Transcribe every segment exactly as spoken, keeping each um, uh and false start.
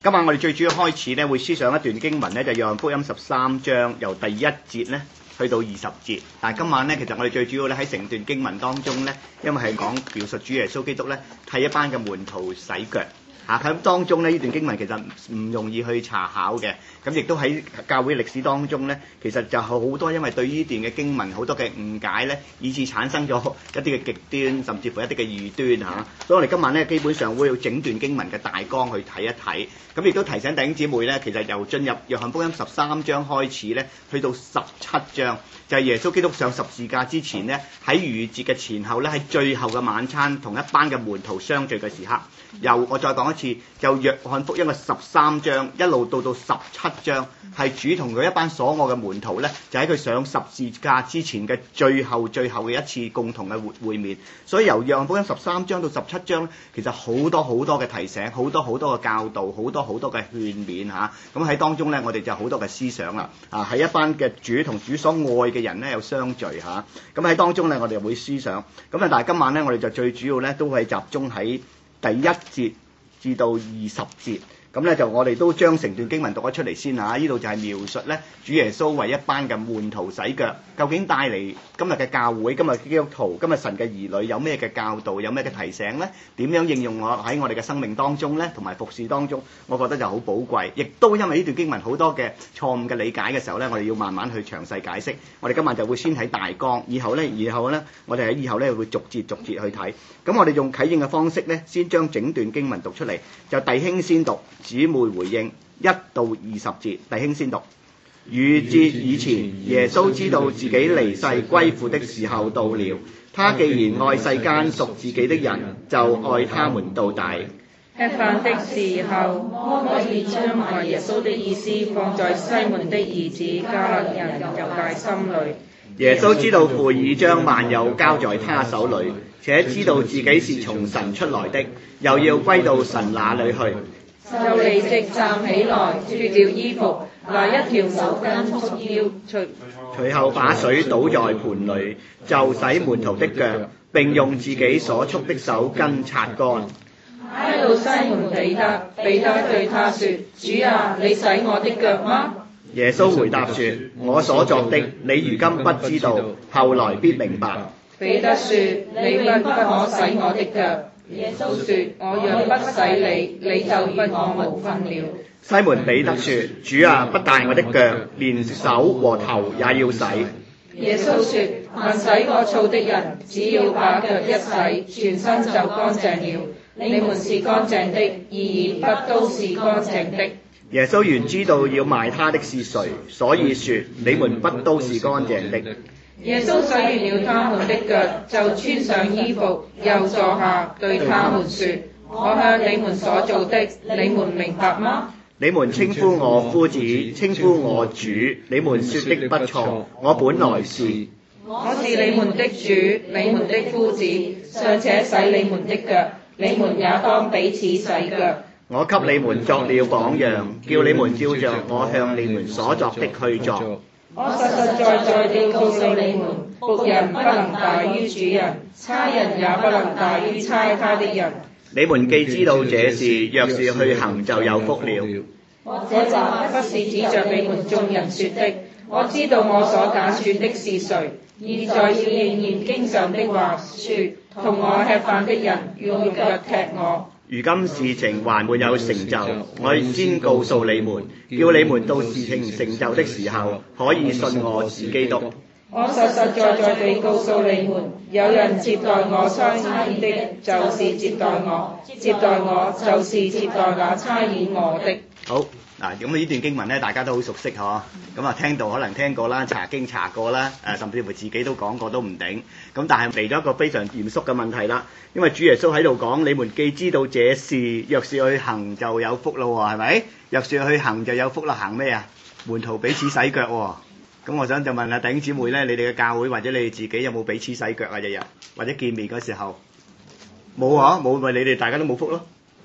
今晚我哋最主要開始咧，會思想一段經文咧，就係約翰福音十三章由第一節咧去到二十節。但係今晚咧，其實我哋最主要咧喺成段經文當中咧，因為係講描述主耶穌基督咧替一班嘅門徒洗腳嚇。喺當中咧，呢段經文其實唔容易去查考嘅。咁亦都喺教會歷史當中咧，其實就好多因為對呢段嘅經文好多嘅誤解咧，以致產生咗一啲嘅極端，甚至乎一啲嘅異端嚇。所以我哋今晚咧基本上會用整段經文嘅大綱去睇一睇。咁亦都提醒弟兄姊妹咧，其實由進入約翰福音十三章開始咧，去到十七章，就係耶穌基督上十字架之前咧，喺逾越節嘅前後咧，喺最後嘅晚餐同一班嘅門徒相聚嘅時刻。又我再講一次，就約翰福音嘅十三章一路到到十七章，係主同佢一班所愛嘅門徒咧，就喺佢上十字架之前嘅最後最後嘅一次共同嘅會會面。所以由約翰福音十三章到十七章，其實好多好多嘅提醒，好多好多嘅教導，好多好多嘅勸勉嚇。咁喺當中咧，我哋就好多嘅思想啦。啊，喺一班嘅主同主所愛嘅人咧，有相聚嚇。咁喺當中咧，我哋會思想。咁啊，但係今晚咧，我哋就最主要咧，都係集中喺第一節至到二十節。咁咧就我哋都將成段經文讀咗出嚟先嚇，呢度就係描述咧主耶穌為一班嘅門徒洗腳，究竟帶嚟今日嘅教會、今日基督徒、今日神嘅兒女有咩嘅教導、有咩嘅提醒咧？點樣應用我喺我哋嘅生命當中咧，同埋服侍當中，我覺得就好寶貴。亦都因為呢段經文好多嘅錯誤嘅理解嘅時候咧，我哋要慢慢去詳細解釋。我哋今晚就會先睇大綱，以後咧，以後咧，我哋喺以後咧會逐節逐節去睇。咁我哋用啟應嘅方式咧，先將整段經文讀出嚟，就弟兄先讀，姊妹回應，一到二十節。弟兄先讀。逾節以前，耶穌知道自己離世歸父的時候到了。他既然愛世間屬自己的人，就愛他們到底。 吃飯的時候，魔鬼將愛耶穌的意思放在西門的兒子加勒人猶大心裏。 耶穌知道父已將萬有交在他手裏，且知道自己是從神出來的，又要歸到神那裏去。 就立即站起來，脫掉衣服，拿一條手巾束腰，隨隨後把水倒在盆裏，就洗門徒的腳，並用自己所束的手巾擦乾。 拉到西門彼得，彼得對他說：主啊，你洗我的腳嗎？ 耶穌回答說：我所作的，你如今不知道，後來必明白。 彼得說：你永不可洗我的腳。耶穌說：我若不洗你，你就與我無分了。 西門彼得說：主啊，不但我的腳，連手和頭也要洗。 耶穌說：凡洗過澡的人，只要把腳一洗，全身就乾淨了。你們是乾淨的，然而不都是乾淨的。 耶穌原知道要賣他的是誰，所以說你們不都是乾淨的。 耶穌洗完了他們的腳，就穿上衣服，又坐下，對他們說：我向你們所做的，你們明白嗎？ 你們稱呼我夫子，稱呼我主，你們說的不錯，我本來是。 我是你們的主，你們的夫子，尚且洗你們的腳，你們也當彼此洗腳。 我給你們作了榜樣，叫你們照着我向你們所作的去做。 我實實在在地告訴你們，僕人不能大於主人，差人也不能大於差他的人。 你們既知道這事，若是去行，就有福了。 這話不是指着你們眾人說的，我知道我所揀選的是誰，現在要應驗經上的話，說同我吃飯的人要用腳踢我。 如今事情還沒有成就，我先告訴你們，叫你們到事情成就的時候，可以信我是基督。 我實實在在地告訴你們，有人接待我差遣的，就是接待我；接待我，就是接待那差遣我的。 好嗱，咁呢段經文咧，大家都好熟悉嗬。咁啊，聽到可能聽過啦，查經查過啦，誒，甚至乎自己都講過都唔定。咁但係嚟咗一個非常嚴肅嘅問題啦，因為主耶穌喺度講：你們既知道這事，若是去行就有福咯喎，係咪？若是去行就有福啦，行咩啊？門徒彼此洗腳喎。咁我想就問下弟兄姊妹咧，你哋嘅教會或者你哋自己有冇彼此洗腳啊？日日或者見面嗰時候冇啊？冇咪你哋大家都冇福咯。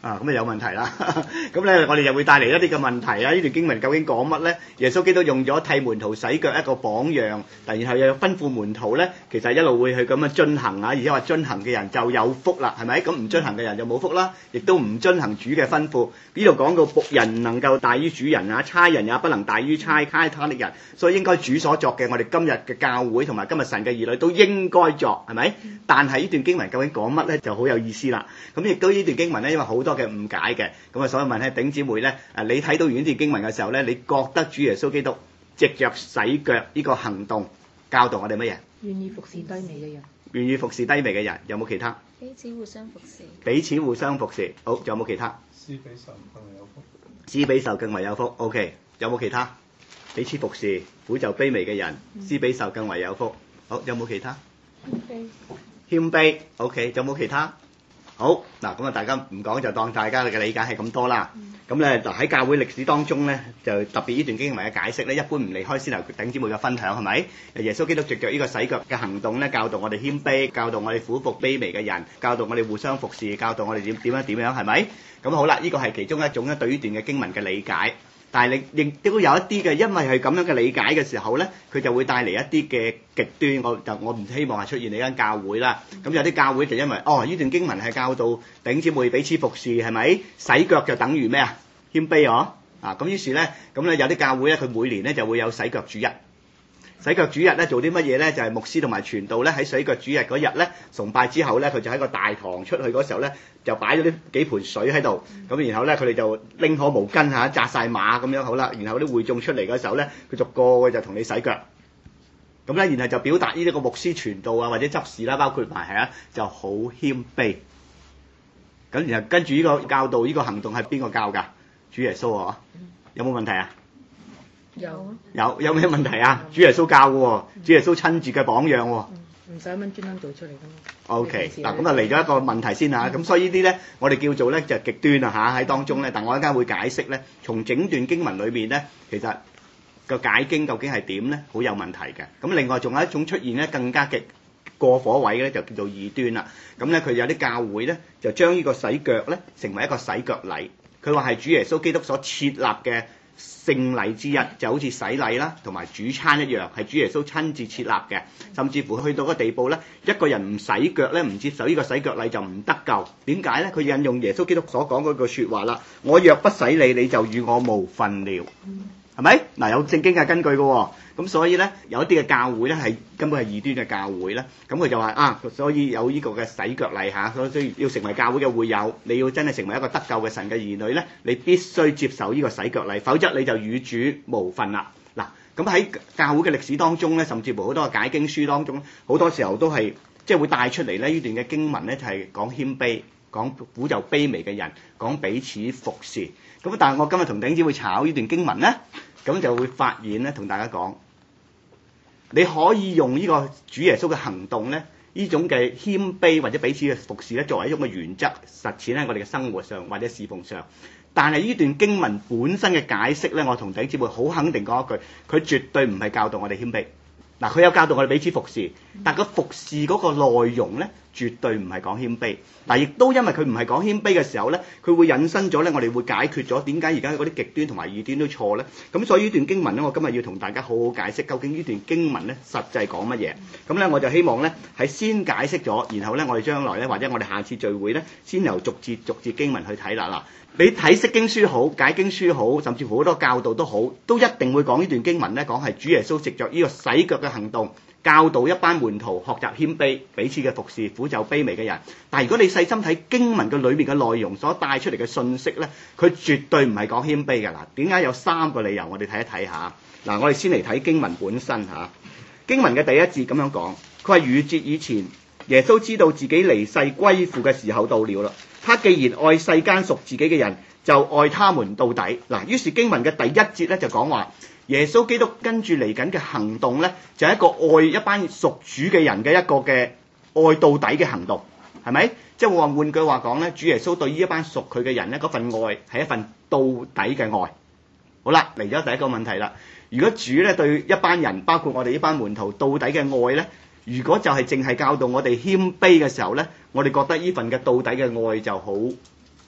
啊，咁啊有問題啦。咁咧，我哋又會帶嚟一啲嘅問題啦。呢段經文究竟講乜咧？耶穌基督用咗替門徒洗腳一個榜樣，然後又吩咐門徒咧，其實一路會去咁樣遵行啊，而且話遵行嘅人就有福啦，係咪？咁唔遵行嘅人就冇福啦，亦都唔遵行主嘅吩咐。呢度講到僕人能夠大於主人啊，差人也不能大於差差他的人，所以應該主所作嘅，我哋今日嘅教會同埋今日神嘅兒女都應該作，係咪？但係呢段經文究竟講乜咧，就好有意思啦。咁亦都呢段經文咧，因為好多嘅誤解嘅，咁啊，所以問下頂姊妹咧，誒，你睇到完呢段經文嘅時候咧，你覺得主耶穌基督藉着洗腳呢個行動教導我哋乜嘢？ 願意服侍低微嘅人， 願意服侍低微嘅人，有冇其他？ 彼此互相服侍， 彼此互相服侍，好，仲有冇其他？ 施比受更為有福， 施比受更為有福 ，OK， 有冇其他？彼此服侍，苦就卑微嘅人，施比受更為有福，好，有冇其他？ 謙卑， 謙卑 ，OK， 有冇其他？好嗱，咁啊，大家唔講就當大家嘅理解係咁多啦。咁咧嗱，喺教會歷史當中咧，就特別呢段經文嘅解釋咧，一般唔離開先頭頂姊妹嘅分享係咪？耶穌基督藉著呢個洗腳嘅行動咧，教導我哋謙卑，教導我哋俯伏卑微嘅人，教導我哋互相服侍，教導我哋點點樣點樣係咪？咁好啦，呢個係其中一種咧對於段嘅經文嘅理解。但係你亦都有一啲嘅，因為係咁樣嘅理解嘅時候咧，佢就會帶嚟一啲嘅極端。我就我唔希望係出現你間教會啦。咁有啲教會就因為哦呢段經文係教導弟兄姊妹彼此服侍係咪？洗腳就等於咩啊？謙卑哦啊！咁於是咧，咁咧有啲教會咧，佢每年咧就會有洗腳主日。洗腳主日咧做啲乜嘢咧？就係牧師同埋傳道咧喺洗腳主日嗰日咧崇拜之後咧，佢就喺個大堂出去嗰時候咧，就擺咗啲幾盆水喺度，咁然後咧佢哋就拎好毛巾嚇，紮晒馬咁樣好啦，然後啲會眾出嚟嗰時候咧，佢逐個就同你洗腳，咁咧然後就表達呢一個牧師傳道啊或者執事啦，包括埋係啊，就好謙卑。咁然後跟住呢個教導呢個行動係邊個教㗎？主耶穌啊，有冇問題啊？ 有有有咩問題啊？主耶穌教嘅喎，主耶穌親自嘅榜樣喎。 唔使蚊專登做出嚟㗎嘛。 OK，嗱咁啊嚟咗一個問題先嚇，咁所以呢啲咧我哋叫做咧就極端啊嚇喺當中咧，但我一陣間會解釋咧，從整段經文裏面咧，其實個解經究竟係點咧，好有問題嘅。咁另外仲有一種出現咧更加極過火位嘅咧，就叫做異端啦。咁咧佢有啲教會咧就將呢個洗腳咧成為一個洗腳禮，佢話係主耶穌基督所設立嘅聖禮之一，就好似洗禮啦，同埋主餐一樣，係主耶穌親自設立嘅。甚至乎去到個地步咧，一個人唔洗腳咧，唔接受呢個洗腳禮就唔得救。點解咧？佢引用耶穌基督所講嗰句説話啦：我若不洗你，你就與我無分了。係咪？嗱，有正經嘅根據嘅喎。咁所以咧，有一啲嘅教會咧係根本係異端嘅教會咧。咁佢就話啊，所以有呢個嘅洗腳禮嚇，所以要成為教會嘅會友，你要真係成為一個得救嘅神嘅兒女咧，你必須接受呢個洗腳禮，否則你就與主無分啦。嗱，咁喺教會嘅歷史當中咧，甚至乎好多嘅解經書當中，好多時候都係即係會帶出嚟咧呢段嘅經文咧，就係講謙卑，講苦就卑微嘅人，講彼此服侍。咁但係我今日同頂子會炒呢段經文咧，咁就會發現咧，同大家講，你可以用呢個主耶穌嘅行動咧，呢種嘅謙卑或者彼此嘅服侍咧，作為一種嘅原則實踐喺我哋嘅生活上或者侍奉上。但係呢段經文本身嘅解釋咧，我同頂子會好肯定講一句，佢絕對唔係教導我哋謙卑。嗱，佢有教導我哋彼此服侍，但係個服侍嗰個內容咧，絕對唔係講謙卑。嗱，亦都因為佢唔係講謙卑嘅時候咧，佢會引申咗咧，我哋會解決咗點解而家嗰啲極端同埋異端都錯咧。咁所以呢段經文咧，我今日要同大家好好解釋究竟呢段經文咧實際講乜嘢。咁咧我就希望咧係先解釋咗，然後咧我哋將來咧或者我哋下次聚會咧，先由逐節逐節經文去睇啦。嗱，你睇釋經書好，解經書好，甚至乎好多教導都好，都一定會講呢段經文咧，講係主耶穌藉著呢個洗腳嘅行動，教導一班門徒學習謙卑，彼此嘅服侍，苦就卑微嘅人。但係如果你細心睇經文嘅裏面嘅內容所帶出嚟嘅信息咧，佢絕對唔係講謙卑嘅。嗱，點解有三個理由？我哋睇一睇下。嗱，我哋先嚟睇經文本身嚇。經文嘅第一節咁樣講，佢話逾節以前，耶穌知道自己離世歸父嘅時候到了啦。他既然愛世間屬自己嘅人，就愛他們到底。嗱，於是經文嘅第一節咧就講話，耶穌基督跟住嚟緊嘅行動咧，就係一個愛一班屬主嘅人嘅一個嘅愛到底嘅行動，係咪？即係話換句話講咧，主耶穌對於一班屬佢嘅人咧，嗰份愛係一份到底嘅愛。好啦，嚟咗第一個問題啦。如果主咧對一班人，包括我哋呢班門徒到底嘅愛咧，如果就係淨係教導我哋謙卑嘅時候咧，我哋覺得呢份嘅到底嘅愛就好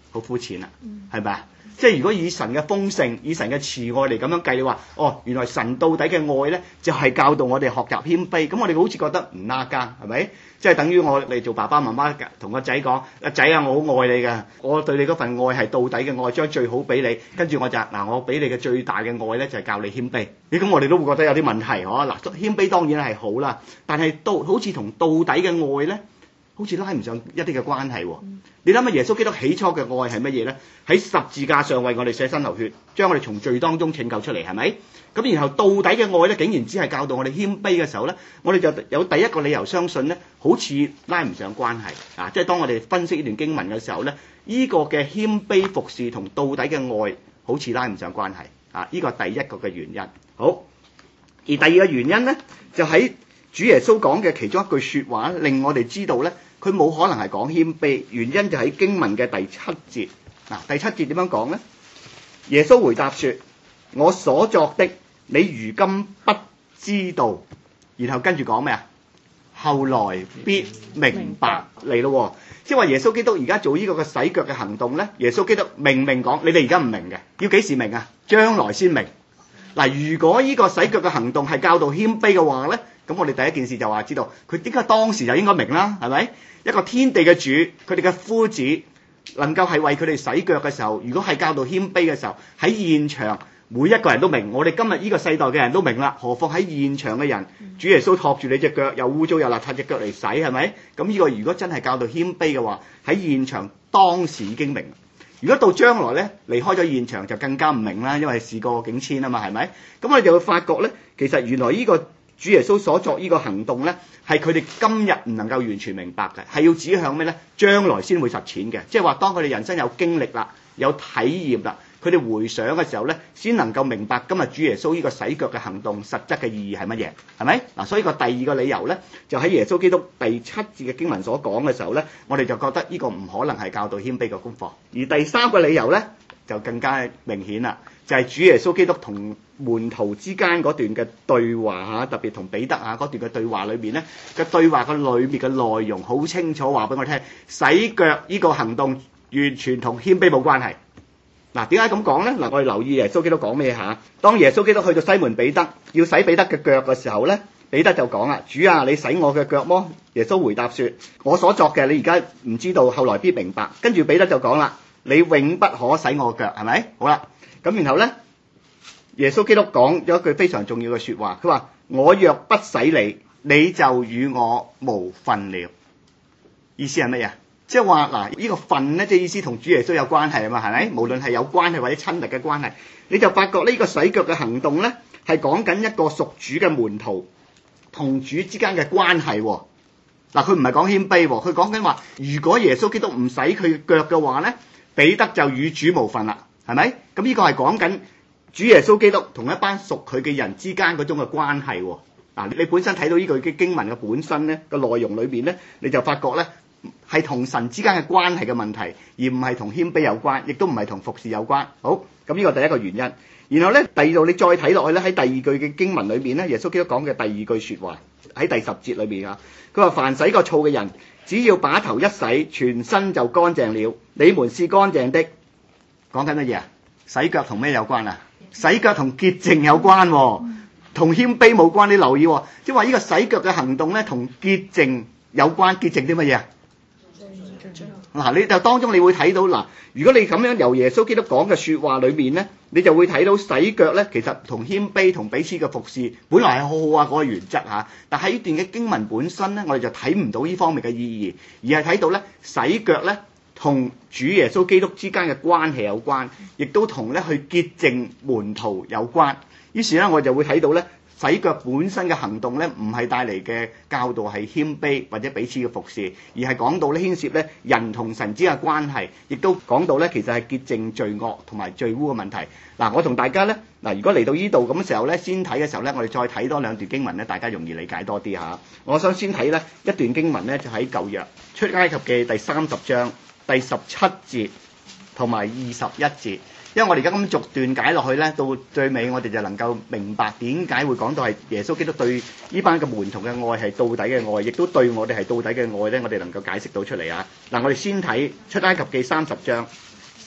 好膚淺啦，係咪啊？即係如果以神嘅豐盛、以神嘅慈愛嚟咁樣計，你話哦，原來神到底嘅愛咧，就係、是、教導我哋學習謙卑。咁我哋好似覺得唔拉更，係咪？即係等於我哋做爸爸媽媽同個仔講：阿仔啊，我好愛你㗎，我對你嗰份愛係到底嘅愛，將最好俾你。跟住我就嗱，我俾你嘅最大嘅愛咧，就係、是、教你謙卑。咦，咁我哋都會覺得有啲問題嗬。嗱，謙卑當然係好啦，但係到好似同到底嘅愛咧，好似拉唔上一啲嘅關係喎。嗯、你諗下耶穌基督起初嘅愛係乜嘢咧？喺十字架上為我哋捨身流血，將我哋從罪當中拯救出嚟，係咪？咁然後到底嘅愛咧，竟然只係教導我哋謙卑嘅時候咧，我哋就有第一個理由相信咧，好似拉唔上關係啊！即係當我哋分析呢段經文嘅時候咧，呢、這個嘅謙卑服侍同到底嘅愛好似拉唔上關係啊！呢、這個係第一個嘅原因。好，而第二個原因咧，就喺主耶穌講嘅其中一句說話，令我哋知道咧，佢冇可能係講謙卑。原因就喺經文嘅第七節。嗱、啊，第七節點樣講咧？耶穌回答說：我所作的，你如今不知道。然後跟住講咩啊？後來必明白嚟咯。即係話耶穌基督而家做呢個嘅洗腳嘅行動咧，耶穌基督明明講，你哋而家唔明嘅，要幾時明啊？將來先明。嗱、啊，如果呢個洗腳嘅行動係教導謙卑嘅話咧，咁我哋第一件事就話知道，佢點解當時就應該明啦？係咪？一個天地嘅主，佢哋嘅夫子能夠係為佢哋洗腳嘅時候，如果係教導謙卑嘅時候，喺現場每一個人都明，我哋今日呢個世代嘅人都明啦，何況喺現場嘅人，主耶穌托住你隻腳，又污糟又邋遢隻腳嚟洗，係咪？咁呢個如果真係教導謙卑嘅話，喺現場當時已經明。如果到將來咧，離開咗現場就更加唔明啦，因為事過境遷啊嘛，係咪？咁我哋就會發覺咧，其實原來呢個主耶穌所作呢個行動咧，係佢哋今日唔能夠完全明白嘅，係要指向咩咧？將來先會實踐嘅，即係話當佢哋人生有經歷啦，有體驗啦，佢哋回想嘅時候咧，先能夠明白今日主耶穌呢個洗腳嘅行動實質嘅意義係乜嘢，係咪？嗱，所以個第二個理由咧，就喺耶穌基督第七節嘅經文所講嘅時候咧，我哋就覺得呢個唔可能係教導謙卑嘅功課。而第三個理由咧，就更加明顯啦，就係主耶穌基督同門徒之間嗰段嘅對話嚇，特別同彼得啊嗰段嘅對話裏面咧嘅對話嘅裏面嘅內容好清楚，話俾我聽，洗腳呢個行動完全同謙卑冇關係。嗱，點解咁講咧？嗱，我哋留意耶穌基督講咩嚇？當耶穌基督去到西門彼得要洗彼得嘅腳嘅時候咧，彼得就講啦：主啊，你洗我嘅腳麼？耶穌回答說：我所作嘅你而家唔知道，後來必明白。跟住彼得就講啦：你永不可洗我腳，係咪？好啦，咁然後咧，耶穌基督講咗一句非常重要嘅説話，佢話：我若不洗你，你就與我無分了。意思係乜嘢？即係話嗱，呢個份咧，即係意思同主耶穌有關係啊嘛，係咪？無論係有關係或者親密嘅關係，你就發覺呢個洗腳嘅行動咧，係講緊一個屬主嘅門徒同主之間嘅關係。嗱，佢唔係講謙卑，佢講緊話，如果耶穌基督唔洗佢腳嘅話咧，彼得就與主無份啦，係咪？咁呢個係講緊主耶穌基督同一班屬佢嘅人之間嗰種嘅關係。嗱，你本身睇到呢句嘅經文嘅本身咧個內容裏邊咧，你就發覺咧，係同神之間嘅關係嘅問題，而唔係同謙卑有關，亦都唔係同服侍有關。好，咁呢個第一個原因。然後咧，第二度你再睇落去咧，喺第二句嘅經文裏邊咧，耶穌基督講嘅第二句説話喺第十節裏邊啊，佢話：凡洗過澡嘅人，只要把頭一洗，全身就乾淨了。你們是乾淨的。講緊乜嘢啊？洗腳同咩有關啊？洗腳同潔淨有關喎，同謙卑冇關。你留意喎，即係話呢個洗腳嘅行動咧，同潔淨有關。潔淨啲乜嘢啊？嗱，你就當中你會睇到嗱，如果你咁樣由耶穌基督講嘅説話裏面咧，你就會睇到洗腳咧，其實同謙卑同彼此嘅服侍本來係好好啊嗰個原則嚇，但係呢段嘅經文本身咧，我哋就睇唔到呢方面嘅意義，而係睇到咧洗腳咧同主耶穌基督之間嘅關係有關，亦都同咧去潔淨門徒有關。於是咧，我就會睇到咧。洗腳本身嘅行動咧，唔係帶嚟嘅教導係謙卑或者彼此嘅服侍，而係講到咧牽涉咧人同神之間嘅關係，亦都講到咧其實係潔淨罪惡同埋罪污嘅問題。嗱，我同大家咧嗱，如果嚟到呢度咁嘅時候咧，先睇嘅時候咧，我哋再睇多兩段經文咧，大家容易理解多啲嚇。我想先睇咧一段經文咧，就喺舊約出埃及記第三十章第十七節同埋二十一節。因為我哋而家咁逐段解落去咧，到最尾我哋就能夠明白點解會講到係耶穌基督對呢班嘅門徒嘅愛係到底嘅愛，亦都對我哋係到底嘅愛咧，我哋能夠解釋到出嚟啊！嗱，我哋先睇出埃及記三十章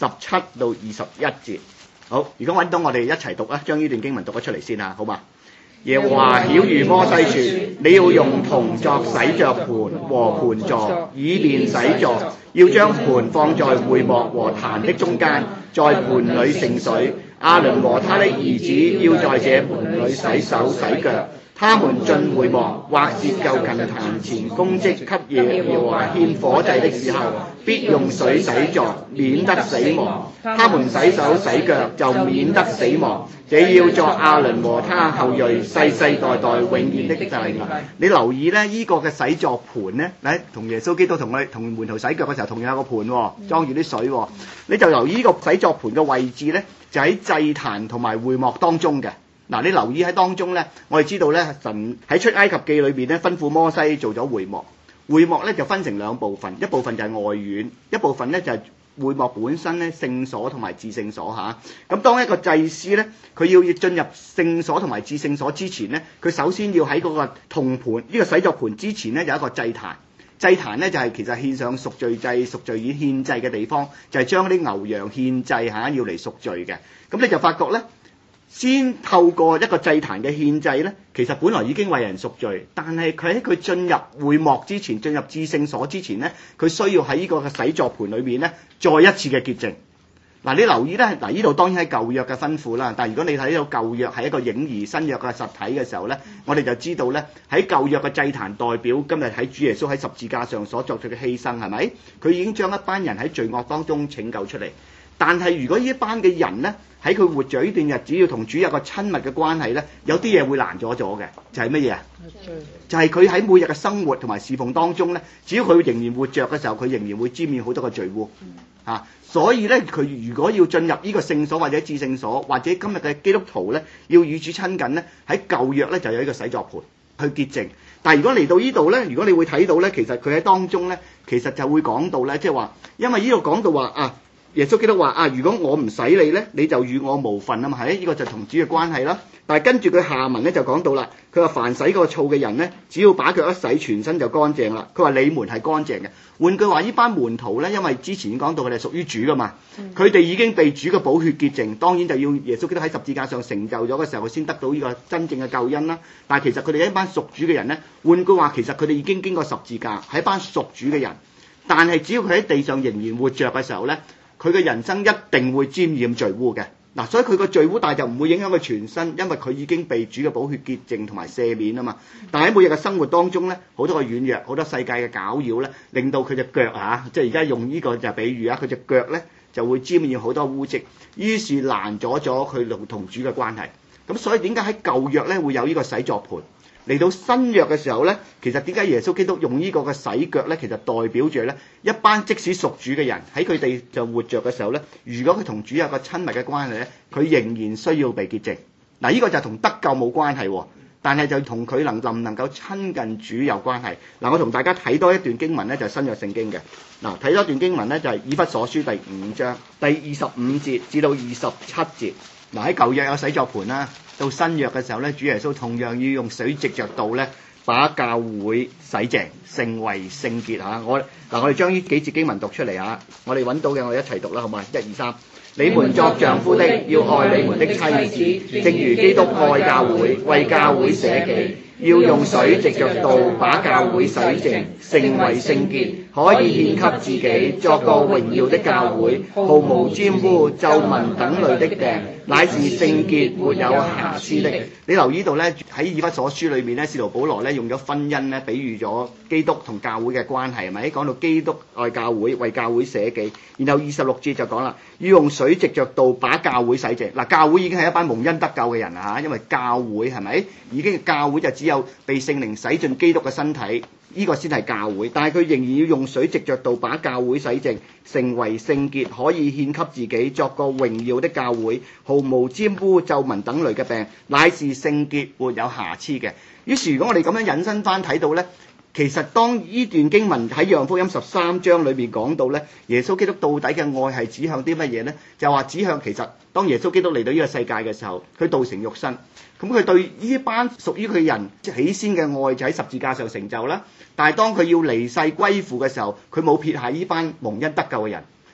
十七到二十一節。好，如果揾到我哋一齊讀啊，將呢段經文讀咗出嚟先啊，好嘛？耶和華曉諭摩西說：你要用銅作洗腳盆和盆座，以便洗濯。要將盆放在會幕和壇的中間，在盆裏盛水。亞倫和他的兒子要在這盆裏洗手洗腳。他們進會幕或是就近壇前供職給耶和華獻火祭的時候，必用水洗濯，免得死亡。他們洗手洗腳就免得死亡。這要作亞倫和他後裔世世代代永遠的祭物。你留意咧，依、這個嘅洗濯盤咧，嚟同耶穌基督同我哋同門徒洗腳嘅時候，同樣有個盤喎，裝住啲水喎。你就留意呢個洗濯盤嘅位置咧，就喺祭壇同埋會幕當中嘅。嗱，你留意喺當中咧，我哋知道咧，神喺出埃及記裏邊咧，吩咐摩西做咗會幕。會幕咧就分成兩部分，一部分就係外院，一部分咧就係會幕本身咧聖所同埋至聖所嚇。咁當一個祭司咧，佢要進入聖所同埋至聖所之前咧，佢首先要喺嗰個銅盤呢個洗濯盤之前咧有一個祭壇。祭壇咧就係其實獻上贖罪祭、贖罪以獻祭嘅地方，就係將啲牛羊獻祭嚇要嚟贖罪嘅。咁你就發覺咧。先透過一個祭壇嘅獻祭咧，其實本來已經為人贖罪，但係佢喺佢進入會幕之前，進入至聖所之前咧，佢需要喺呢個嘅洗濯盤裏面咧，再一次嘅潔淨。嗱，你留意咧，嗱呢度當然係舊約嘅吩咐啦，但係如果你睇到舊約係一個影兒新約嘅實體嘅時候咧，我哋就知道咧喺舊約嘅祭壇代表今日喺主耶穌喺十字架上所作出嘅犧牲係咪？佢已經將一班人喺罪惡當中拯救出嚟。但係如果呢一班嘅人咧喺佢活著呢段日子要同主有個親密嘅關係咧，有啲嘢會難咗咗嘅，就係乜嘢啊？就係佢喺每日嘅生活同埋侍奉當中咧，只要佢仍然活著嘅時候，佢仍然會沾染好多個罪污嚇、啊。所以咧，佢如果要進入呢個聖所或者至聖所，或者今日嘅基督徒咧要與主親近咧，喺舊約咧就有呢個洗濯盤去潔淨。但係如果嚟到呢度咧，如果你會睇到咧，其實佢喺當中咧，其實就會講到咧，即係話，因為呢度講到話啊。耶穌基督話啊，如果我唔洗你咧，你就與我無份啊嘛，係呢個就同主嘅關係啦。但係跟住佢下文咧就講到啦，佢話凡洗過澡嘅人咧，只要把腳一洗，全身就乾淨啦。佢話你們係乾淨嘅。換句話，呢班門徒咧，因為之前已經講到佢哋屬於主噶嘛，佢哋已經被主嘅寶血潔淨，當然就要耶穌基督喺十字架上成就咗嘅時候，佢先得到呢個真正嘅救恩啦。但係其實佢哋一班屬主嘅人咧，換句話，其實佢哋已經經過十字架，係一班屬主嘅人。但係只要佢喺地上仍然活着嘅時候咧，佢嘅人生一定會沾染罪污嘅。嗱，所以佢個罪污但係就唔會影響佢全身，因為佢已經被主嘅寶血潔淨同埋赦免啊嘛。但係喺每日嘅生活當中咧，好多個軟弱，好多世界嘅攪擾咧，令到佢隻腳啊，即係而家用呢個就係比喻啊，佢隻腳咧就會沾染好多污跡，於是攔咗咗佢同同主嘅關係。咁所以點解喺舊約咧會有呢個洗濯盤？嚟到新約嘅時候咧，其實點解耶穌基督用呢個嘅洗腳咧？其實代表住咧一班即使屬主嘅人喺佢哋就活着嘅時候咧，如果佢同主有個親密嘅關係咧，佢仍然需要被潔淨。嗱，呢個就同得救冇關係喎，但係就同佢能能唔能夠親近主有關係。嗱，我同大家睇多一段經文咧，就係新約聖經嘅。嗱，睇多一段經文咧，就係以弗所書第五章第二十五節至到二十七節。嗱，喺舊約有洗濯盤啦。到新約嘅時候咧，主耶穌同樣要用水藉着道咧，把教會洗淨，成為聖潔嚇。我嗱，我哋將呢幾節經文讀出嚟嚇，我哋揾到嘅我哋一齊讀啦，好嘛？一二三，你們作丈夫的要愛你們的妻子，正如基督愛教會，為教會捨己，要用水藉着道把教會洗淨，成為聖潔，可以獻給自己，作個榮耀的教會，毫無沾污、皺紋等類的病，乃是聖潔沒有瑕疵的。你留意到咧，喺以弗所書裏面咧，使徒保羅咧用咗婚姻咧，比喻咗基督同教會嘅關係，係咪？講到基督愛教會，為教會捨己。然後二十六節就講啦，要用水藉着道把教會洗淨。嗱，教會已經係一班蒙恩得救嘅人啊，因為教會係咪已經教會就只有被聖靈洗進基督嘅身體。呢個先係教會，但係佢仍然要用水藉着道把教會洗淨，成為聖潔，可以獻給自己，作個榮耀的教會，毫無沾污、皺紋等類嘅病，乃是聖潔沒有瑕疵嘅。於是如果我哋咁樣引申翻睇到呢，其實當呢段經文喺約翰福音十三章裏面講到呢，耶穌基督到底嘅愛係指向啲乜嘢呢？就話指向其實當耶穌基督嚟到呢個世界嘅時候，佢道成肉身，咁佢對呢班屬於佢人起先嘅愛就喺十字架上成就啦。但係當佢要離世歸父嘅時候，佢冇撇下呢班蒙恩得救嘅人，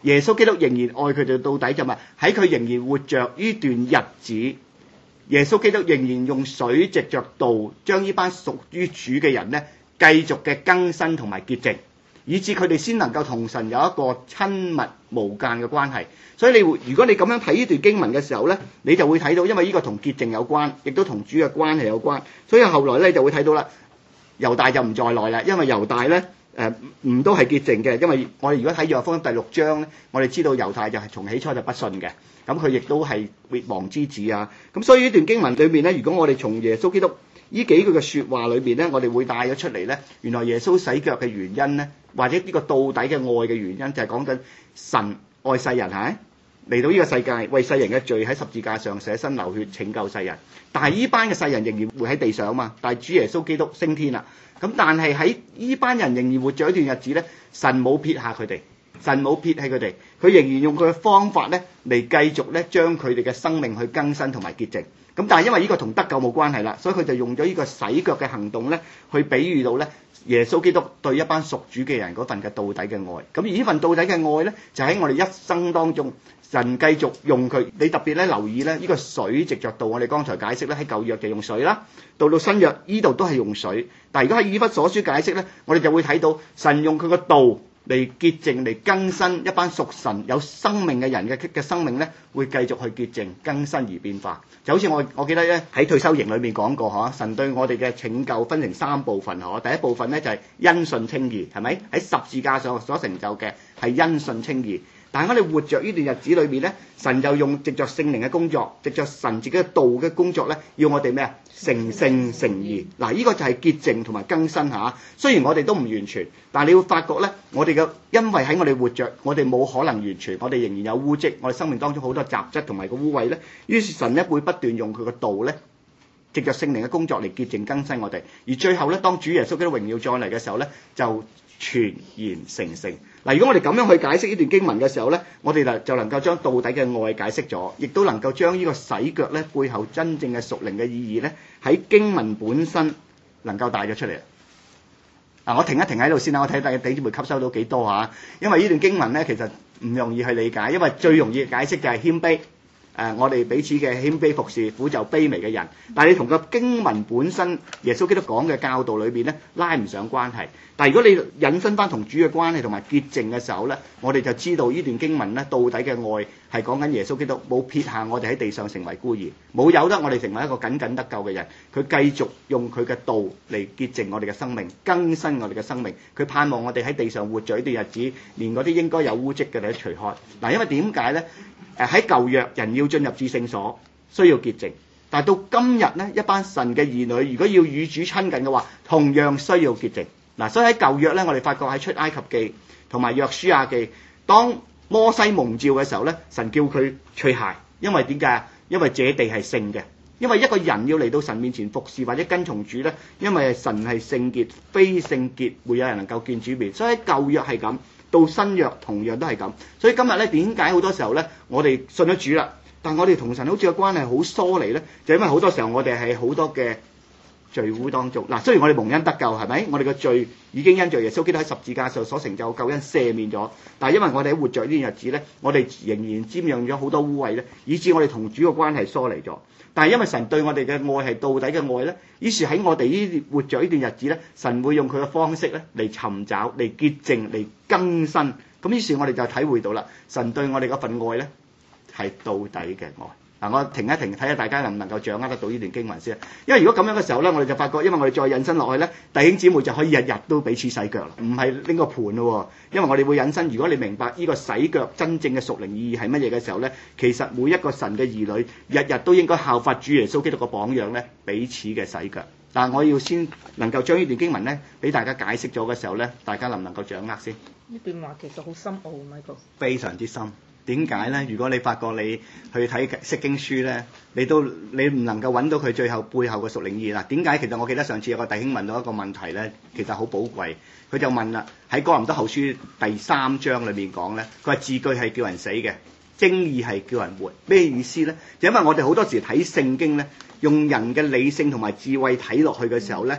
耶穌基督仍然愛佢哋到底，就係喺佢仍然活着呢段日子，耶穌基督仍然用水藉着道將呢班屬於主嘅人咧繼續嘅更新同埋潔淨，以致佢哋先能夠同神有一個親密無間嘅關係。所以你會，如果你咁樣睇呢段經文嘅時候咧，你就會睇到，因為呢個同潔淨有關，亦都同主嘅關係有關。所以後來咧就會睇到啦，猶大就唔在內啦，因為猶大咧誒唔都係潔淨嘅。因為我哋如果睇約翰福音第六章咧，我哋知道猶大就係從起初就不信嘅，咁佢亦都係滅亡之子啊。咁所以呢段經文裏面咧，如果我哋從耶穌基督呢幾句嘅説話裏邊咧，我哋會帶咗出嚟咧，原來耶穌洗腳嘅原因咧，或者呢個到底嘅愛嘅原因，就係講緊神愛世人，係嚟到呢個世界為世人嘅罪喺十字架上捨身流血拯救世人。但係呢班嘅世人仍然活喺地上啊嘛，但係主耶穌基督升天啦。咁但係喺呢班人仍然活咗一段日子咧，神冇撇下佢哋，神冇撇棄佢哋，佢仍然用佢嘅方法咧嚟繼續咧將佢哋嘅生命去更新同埋潔淨。咁但係因為呢個同得救冇關係啦，所以佢就用咗呢個洗腳嘅行動咧，去比喻到咧耶穌基督對一班屬主嘅人嗰份嘅到底嘅愛。咁而呢份到底嘅愛咧，就喺我哋一生當中，神繼續用佢。你特別咧留意咧，呢個水藉著道，我哋剛才解釋咧喺舊約就用水啦，到到新約呢度都係用水。但係如果喺以弗所書解釋咧，我哋就會睇到神用佢個道嚟潔淨、嚟更新一班屬神有生命嘅人嘅嘅生命咧，會繼續去潔淨、更新而變化。就好似我我記得咧喺退休營裏面講過嗬，神對我哋嘅拯救分成三部分嗬。第一部分咧就係因信稱義，係咪？喺十字架上所成就嘅係因信稱義。但係我哋活着呢段日子裏面咧，神就用藉着聖靈嘅工作，藉着神自己嘅道嘅工作咧，要我哋咩啊？成聖成義。嗱，呢個就係潔淨同埋更新嚇。雖然我哋都唔完全，但係你會發覺咧，我哋嘅因為喺我哋活着，我哋冇可能完全，我哋仍然有污跡，我哋生命當中好多雜質同埋個污穢咧。於是神咧會不斷用佢嘅道咧，藉着聖靈嘅工作嚟潔淨更新我哋。而最後咧，當主耶穌基督榮耀再嚟嘅時候咧，就全然成聖。嗱，如果我哋咁樣去解釋呢段經文嘅時候咧，我哋就就能夠將到底嘅愛解釋咗，亦都能夠將呢個洗腳咧背後真正嘅屬靈嘅意義咧，喺經文本身能夠帶咗出嚟。嗱，我停一停喺度先啦，我睇大家弟兄姊妹吸收到幾多嚇？因為呢段經文咧其實唔容易去理解，因為最容易解釋就係謙卑。誒、呃，我哋彼此嘅謙卑服侍、苦就卑微嘅人，但係你同個經文本身耶穌基督講嘅教導裏邊咧拉唔上關係。但係如果你引申翻同主嘅關係同埋潔淨嘅時候咧，我哋就知道呢段經文咧到底嘅愛係講緊耶穌基督冇撇下我哋喺地上成為孤兒，冇由得我哋成為一個僅僅得救嘅人，佢繼續用佢嘅道嚟潔淨我哋嘅生命，更新我哋嘅生命。佢盼望我哋喺地上活咗呢段日子，連嗰啲應該有污跡嘅都除開。嗱，因為點解咧？誒喺舊約人要進入至聖所需要潔淨，但係到今日咧，一班神嘅兒女如果要與主親近嘅話，同樣需要潔淨。嗱，所以喺舊約咧，我哋發覺喺出埃及記同埋約書亞記，當摩西蒙召嘅時候咧，神叫佢除鞋，因為點解啊？因為這地係聖嘅，因為一個人要嚟到神面前服侍或者跟從主咧，因為神係聖潔，非聖潔沒有人能夠見主面。所以喺舊約係咁。到新約同樣都係咁，所以今日咧點解好多時候咧，我哋信咗主啦，但我哋同神好似嘅關係好疏離咧，就因為好多時候我哋係好多嘅罪污當中。嗱，雖然我哋蒙恩得救係咪？我哋嘅罪已經因著耶穌基督喺十字架上所成就救恩赦免咗，但係因為我哋喺活著呢段日子咧，我哋仍然沾染咗好多污穢咧，以致我哋同主嘅關係疏離咗。但係因為神對我哋嘅愛係到底嘅愛咧，於是喺我哋呢活著呢段日子咧，神會用佢嘅方式咧嚟尋找、嚟潔淨、嚟更新。咁於是我哋就體會到啦，神對我哋嗰份愛咧係到底嘅愛。嗱，我停一停，睇下大家能唔能夠掌握得到呢段經文先。因為如果咁樣嘅時候咧，我哋就發覺，因為我哋再引申落去咧，弟兄姊妹就可以日日都彼此洗腳啦，唔係拎個盤咯。因為我哋會引申，如果你明白呢個洗腳真正嘅屬靈意義係乜嘢嘅時候咧，其實每一個神嘅兒女日日都應該效法主耶穌基督嘅榜樣咧，彼此嘅洗腳。但係我要先能夠將呢段經文咧俾大家解釋咗嘅時候咧，大家能唔能夠掌握先？ 呢段話其實好深奧，Michael。 非常之深。點解咧？如果你發覺你去睇釋經書咧，你都你唔能夠揾到佢最後背後嘅屬靈意義啦。點解？其實我記得上次有個弟兄問到一個問題咧，其實好寶貴。佢就問啦，喺哥林多後書第三章裏面講咧，佢話字句係叫人死嘅，精義係叫人活。咩意思咧？就因為我哋好多時睇聖經咧，用人嘅理性同埋智慧睇落去嘅時候咧，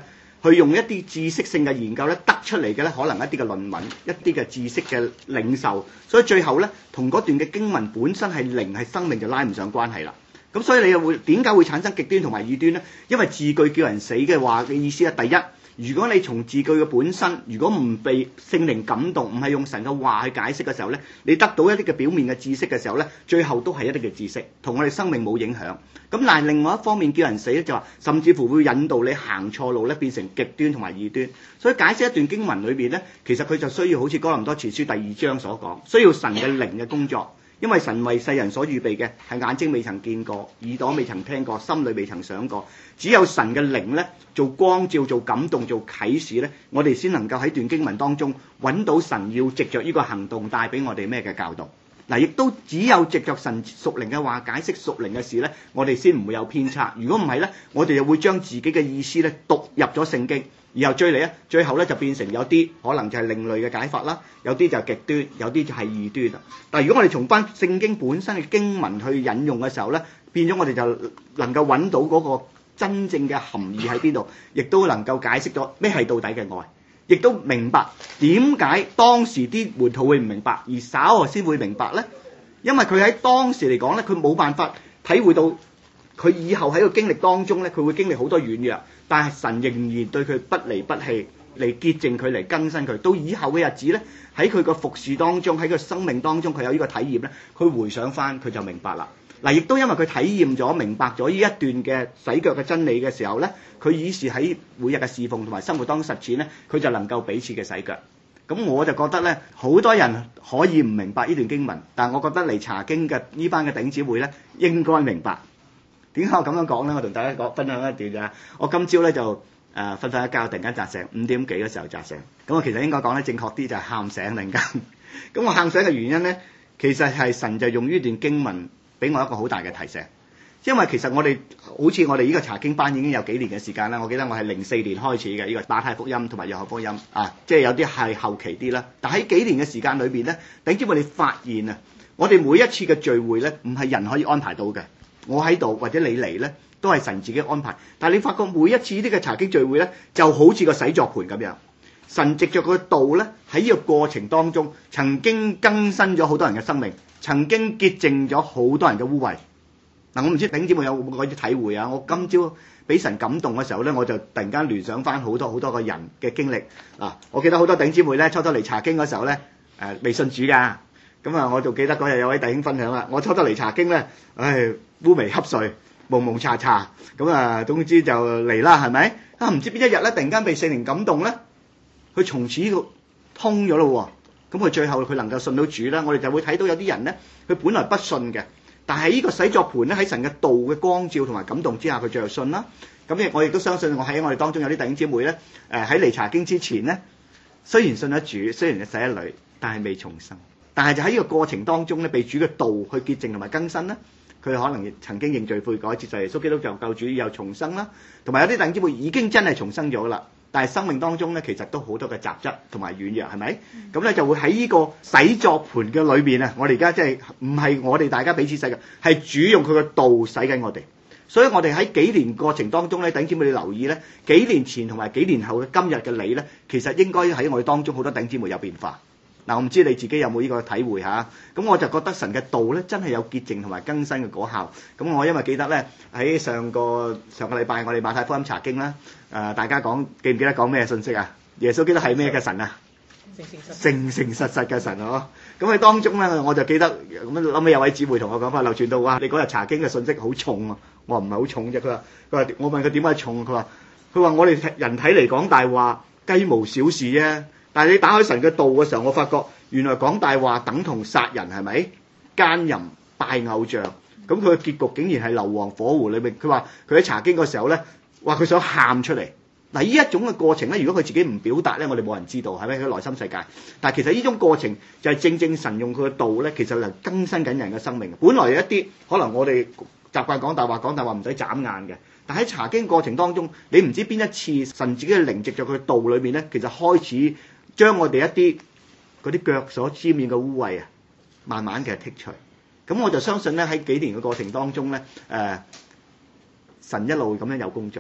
去用一啲知識性嘅研究咧得出嚟嘅咧，可能一啲嘅論文、一啲嘅知識嘅領受，所以最後咧同嗰段嘅經文本身係靈係生命就拉唔上關係啦。咁所以你又會點解會產生極端同埋異端咧？因為字句叫人死嘅話嘅意思咧，第一，如果你從字句嘅本身，如果唔被聖靈感動，唔係用神嘅話去解釋嘅時候咧，你得到一啲嘅表面嘅知識嘅時候咧，最後都係一啲嘅知識，同我哋生命冇影響。咁但係另外一方面叫人死咧，就話甚至乎會引導你行錯路咧，變成極端同埋異端。所以解釋一段經文裏邊咧，其實佢就需要好似哥林多前書第二章所講，需要神嘅靈嘅工作。因為神為世人所預備嘅係眼睛未曾見過，耳朵未曾聽過，心裏未曾想過。只有神嘅靈咧做光照、做感動、做啟示咧，我哋先能夠喺段經文當中揾到神要藉着呢個行動帶俾我哋咩嘅教導。嗱，亦都只有藉着神屬靈嘅話解釋屬靈嘅事咧，我哋先唔會有偏差。如果唔係咧，我哋就會將自己嘅意思咧讀入咗聖經。然後追嚟咧，最後咧就變成有啲可能就係另類嘅解法啦，有啲就係極端，有啲就係異端啦。但係如果我哋從翻聖經本身嘅經文去引用嘅時候咧，變咗我哋就能夠揾到嗰個真正嘅含義喺邊度，亦都能夠解釋咗咩係到底嘅愛，亦都明白點解當時啲門徒會唔明白，而稍後先會明白咧。因為佢喺當時嚟講咧，佢冇辦法體會到佢以後喺個經歷當中咧，佢會經歷好多軟弱。但係神仍然對佢不離不棄，嚟潔淨佢，嚟更新佢。到以後嘅日子咧，喺佢個服侍當中，喺佢生命當中，佢有呢個體驗咧，佢回想翻佢就明白啦。嗱，亦都因為佢體驗咗、明白咗呢一段嘅洗腳嘅真理嘅時候咧，佢於是喺每日嘅侍奉同埋生活當中實踐咧，佢就能夠彼此嘅洗腳。咁我就覺得咧，好多人可以唔明白呢段經文，但係我覺得嚟查經嘅呢班嘅弟兄姊妹咧，應該明白。點解我咁樣講咧？我同大家講分享一段啫。我今朝咧就誒瞓瞓一覺，突然間扎醒，五點幾嘅時候扎醒。咁我其實應該講咧，正確啲就係喊醒突然間。咁我喊醒嘅原因咧，其實係神就用呢段經文俾我一個好大嘅提醒。因為其實我哋好似我哋呢個查經班已經有幾年嘅時間啦。我記得我係零四年開始嘅呢、這個馬太福音同埋約翰福音啊，即係有啲係後期啲啦。但喺幾年嘅時間裏邊咧，頂知我哋發現啊，我哋每一次嘅聚會咧，唔係人可以安排到嘅。我喺度或者你嚟咧，都係神自己安排。但係你發覺每一次呢個查經聚會咧，就好似個洗作盤咁樣，神藉著個道咧喺呢個過程當中，曾經更新咗好多人嘅生命，曾經潔淨咗好多人嘅污穢。嗱、啊，我唔知弟兄姊妹有冇嗰啲體會啊？我今朝俾神感動嘅時候咧，我就突然間聯想翻好多好多個人嘅經歷啊！我記得好多弟兄姊妹咧，初初嚟查經嗰時候咧，誒、呃、未信主㗎。咁啊，我就記得嗰日有位弟兄分享啦，我初初嚟查經咧，唉，烏眉瞌睡，蒙蒙查查，咁啊，總之就嚟啦，係咪？啊，唔知邊一日咧，突然間被聖靈感動咧，佢從此通咗咯喎，咁佢最後佢能夠信到主啦。我哋就會睇到有啲人咧，佢本來不信嘅，但係呢個洗作盤咧喺神嘅道嘅光照同埋感動之下，佢最後信啦。咁亦我亦都相信，我喺我哋當中有啲弟兄姊妹咧，誒喺嚟查經之前咧，雖然信咗主，雖然係洗咗女，但係未重生。但係就喺呢個過程當中咧，被主嘅道去潔淨同埋更新啦。佢可能曾經認罪悔改，接受耶穌基督做救主，又重生啦。同埋有啲弟兄姊妹已經真係重生咗啦，但係生命當中咧，其實都好多嘅雜質同埋軟弱，係咪？咁咧就會喺呢個洗作盤嘅裏邊啊！我哋而家即係唔係我哋大家彼此洗嘅，係主用佢嘅道洗緊我哋。所以我哋喺幾年過程當中咧，弟兄姊妹你留意咧，幾年前同埋幾年後嘅今日嘅你咧，其實應該喺我哋當中好多弟兄姊妹有變化。嗱，我唔知你自己有冇呢個體會嚇，咁我就覺得神嘅道咧真係有潔淨同埋更新嘅果效。咁我因為記得咧喺上個上個禮拜我哋馬太福音查經啦，誒、呃、大家講記唔記得講咩信息啊？耶穌基督係咩嘅神啊？誠誠實實嘅神哦。咁喺當中咧，我就記得咁樣諗起有位姊妹同我講話，劉傳道話你嗰日查經嘅信息好重啊。我話唔係好重啫。佢話佢話我問佢點解重，佢話佢話我哋人體嚟講大話雞毛小事啫。但係你打開神嘅道嘅時候，我發覺原來講大話等同殺人，係咪？奸淫、拜偶像，咁佢嘅結局竟然係流亡火湖裏面。佢話佢喺查經嘅時候咧，話佢想喊出嚟。嗱，呢一種嘅過程咧，如果佢自己唔表達咧，我哋冇人知道，係咪？佢內心世界。但係其實呢種過程就係正正神用佢嘅道咧，其實係更新緊人嘅生命。本來有一啲可能我哋習慣講大話，講大話唔使眨眼嘅。但喺查經過程當中，你唔知邊一次神自己嘅靈藉著佢嘅道裏面咧，其實開始將我哋一啲嗰啲腳所沾染嘅污穢啊，慢慢嘅剔除。咁我就相信咧，喺幾年嘅過程當中咧，誒、呃、神一路咁樣有工作。咁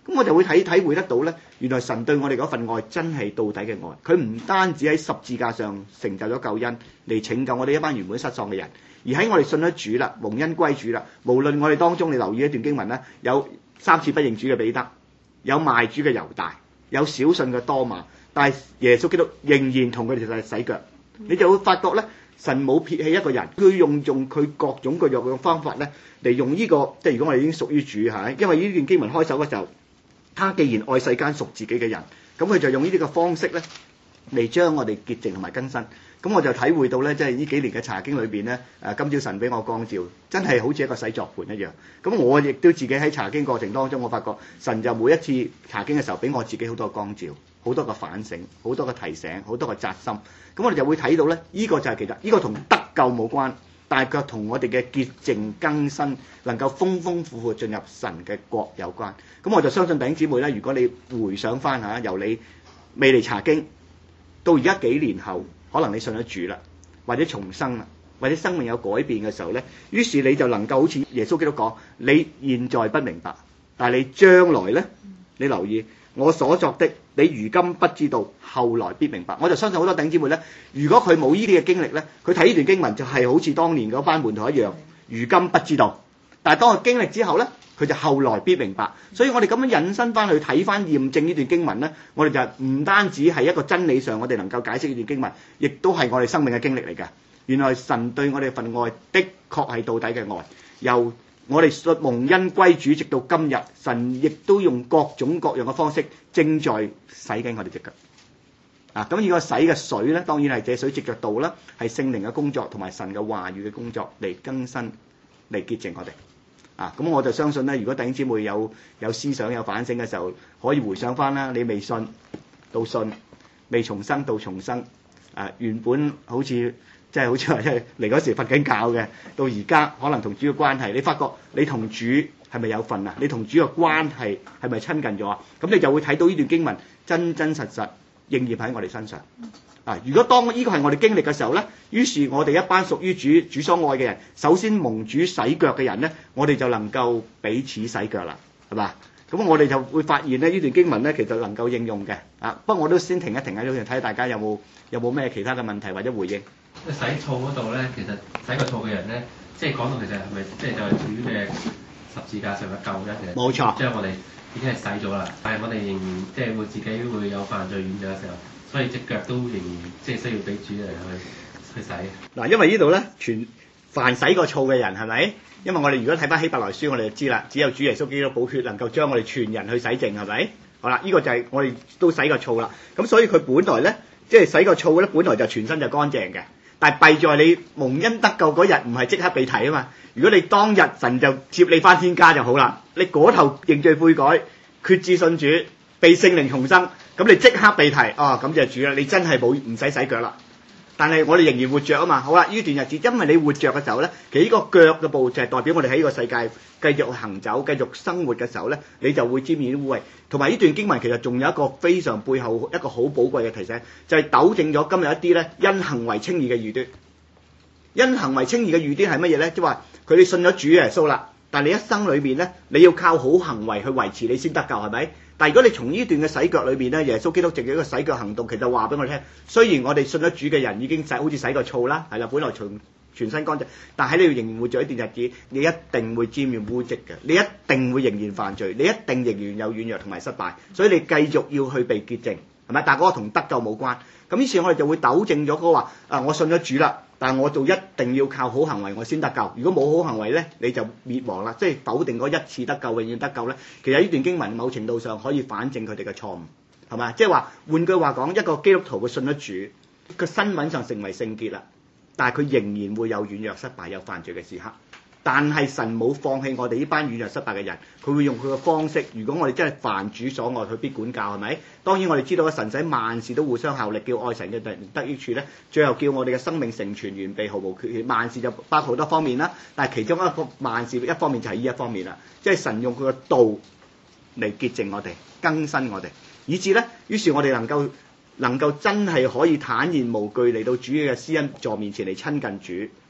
咁我就會體體會得到咧，原來神對我哋嗰份愛真係到底嘅愛。佢唔單止喺十字架上成就咗救恩，嚟拯救我哋一班原本失喪嘅人，而喺我哋信咗主啦，蒙恩歸主啦。無論我哋當中，你留意一段經文咧，有三次不認主嘅彼得，有賣主嘅猶大，有小信嘅多馬，但係耶穌基督仍然同佢哋洗腳。你就會發覺咧，神冇撇棄一個人，佢用用佢各種各樣嘅方法咧，嚟用呢、這個，即係如果我哋已經屬於主嚇，因為呢段經文開首嘅時候，他既然愛世間屬自己嘅人，咁佢就用呢啲嘅方式咧，嚟將我哋潔淨同埋更新。咁我就體會到咧，即係呢幾年嘅查經裏邊咧，誒今朝神俾我光照，真係好似一個洗作盤一樣。咁我亦都自己喺查經過程當中，我發覺神就每一次查經嘅時候，俾我自己好多個光照，好多個反省，好多個提醒，好多個扎心。咁我哋就會睇到咧，呢、這個就係其實呢、這個同得救冇關，但係卻同我哋嘅潔淨更新，能夠豐豐富富進入神嘅國有關。咁我就相信弟兄姊妹咧，如果你回想翻下，由你未嚟查經到而家幾年後，可能你信咗主啦，或者重生啦，或者生命有改變嘅時候咧，於是你就能夠好似耶穌基督講：你現在不明白，但係你將來咧，你留意我所作的，你如今不知道，後來必明白。我就相信好多弟兄姊妹咧，如果佢冇呢啲嘅經歷咧，佢睇呢段經文就係好似當年嗰班門徒一樣，如今不知道。但係當佢經歷之後咧，佢就後來必明白。所以我哋咁樣引申翻去睇翻驗證呢段經文咧，我哋就唔單止係一個真理上我哋能夠解釋呢段經文，亦都係我哋生命嘅經歷嚟嘅。原來神對我哋份愛的確係到底嘅愛，由我哋蒙恩歸主直到今日，神亦都用各種各樣嘅方式正在洗緊我哋隻腳。啊，咁呢個洗嘅水咧，當然係這水藉著道啦，係聖靈嘅工作同埋神嘅話語嘅工作嚟更新、嚟潔淨我哋。啊，咁我就相信咧，如果弟兄姊妹有有思想、有反省嘅時候，可以回想翻啦。你未信到信，未重生到重生，啊，原本好似即係好似話即係嚟嗰時瞓緊覺嘅，到而家可能同主嘅關係，你發覺你同主係咪有份啊？你同主嘅關係係咪親近咗啊？咁你就會睇到呢段經文真真實實應驗喺我哋身上。啊！如果當呢個係我哋經歷嘅時候咧，於是我哋一班屬於主主所愛嘅人，首先蒙主洗腳嘅人咧，我哋就能夠彼此洗腳啦，係嘛？咁我哋就會發現咧，呢段經文咧其實能夠應用嘅。啊，不過我都先停一停喺度，睇下大家有冇有冇咩其他嘅問題或者回應。 洗澡嗰度咧，其實洗個澡嘅人咧，即係講到其實係咪即係就係主嘅十字架上嘅救恩嘅？冇錯，即係我哋已經係洗咗啦，但係我哋仍然即係會自己會有犯罪軟弱嘅時候。所以隻腳都仍然即係需要俾主嚟去去洗。嗱，因為呢度咧，全凡洗過澡嘅人係咪？因為我哋如果睇翻希伯來書，我哋就知啦，只有主耶穌基督寶血能夠將我哋全人去洗淨，係咪？好啦，呢、這個就係我哋都洗過澡啦。咁所以佢本來咧，即係洗過澡咧，本來就全身就乾淨嘅。但係弊在你蒙恩得救嗰日唔係即刻被提啊嘛。如果你當日神就接你翻天家就好啦。你嗰頭認罪悔改，決志信主，被聖靈重生。咁你即刻被提，哦，咁就主啦！你真係冇唔使洗腳啦。但係我哋仍然活着啊嘛。好啦，呢段日子，因為你活着嘅時候咧，其實呢個腳嘅步就係代表我哋喺呢個世界繼續行走、繼續生活嘅時候咧，你就會沾染污穢。同埋呢段經文其實仲有一個非常背後一個好寶貴嘅提醒，就係、是、糾正咗今日一啲咧因行為稱義嘅異端。因行為稱義嘅異端係乜嘢咧？即係話佢哋信咗主耶穌啦，但係你一生裏面咧，你要靠好行為去維持你先得救，係咪？但係如果你從呢段嘅洗腳裏邊咧，耶穌基督藉住一個洗腳行動，其實話俾我哋聽，雖然我哋信咗主嘅人已經洗好似洗過澡啦，係啦，本來全全身乾淨，但係你要仍然活著一段日子，你一定會沾染污漬嘅，你一定會仍然犯罪，你一定仍然有軟弱同埋失敗，所以你繼續要去被潔淨，係咪？但係嗰個同得救冇關。咁於是我哋就會糾正咗嗰個話，啊，我信咗主啦，但係我就一定要靠好行為我先得救。如果冇好行為咧，你就滅亡啦，即係否定嗰一次得救永遠得救咧。其實呢段經文某程度上可以反證佢哋嘅錯誤，係嘛？即係話換句話講，一個基督徒佢信咗主，佢身份上成為聖潔啦，但係佢仍然會有軟弱、失敗、有犯罪嘅時刻。但係神冇放棄我哋呢班軟弱失敗嘅人，佢會用佢嘅方式。如果我哋真係凡主所愛，佢必管教，係咪？當然我哋知道嘅神使萬事都互相效力，叫愛神嘅人得益處咧。最後叫我哋嘅生命成全完備，毫無缺欠。萬事就包括好多方面啦，但係其中一個萬事一方面就係呢一方面啦，即係神用佢嘅道嚟潔淨我哋、更新我哋，以致咧，於是我哋能夠能夠真係可以坦然無懼嚟到主嘅施恩座面前嚟親近主。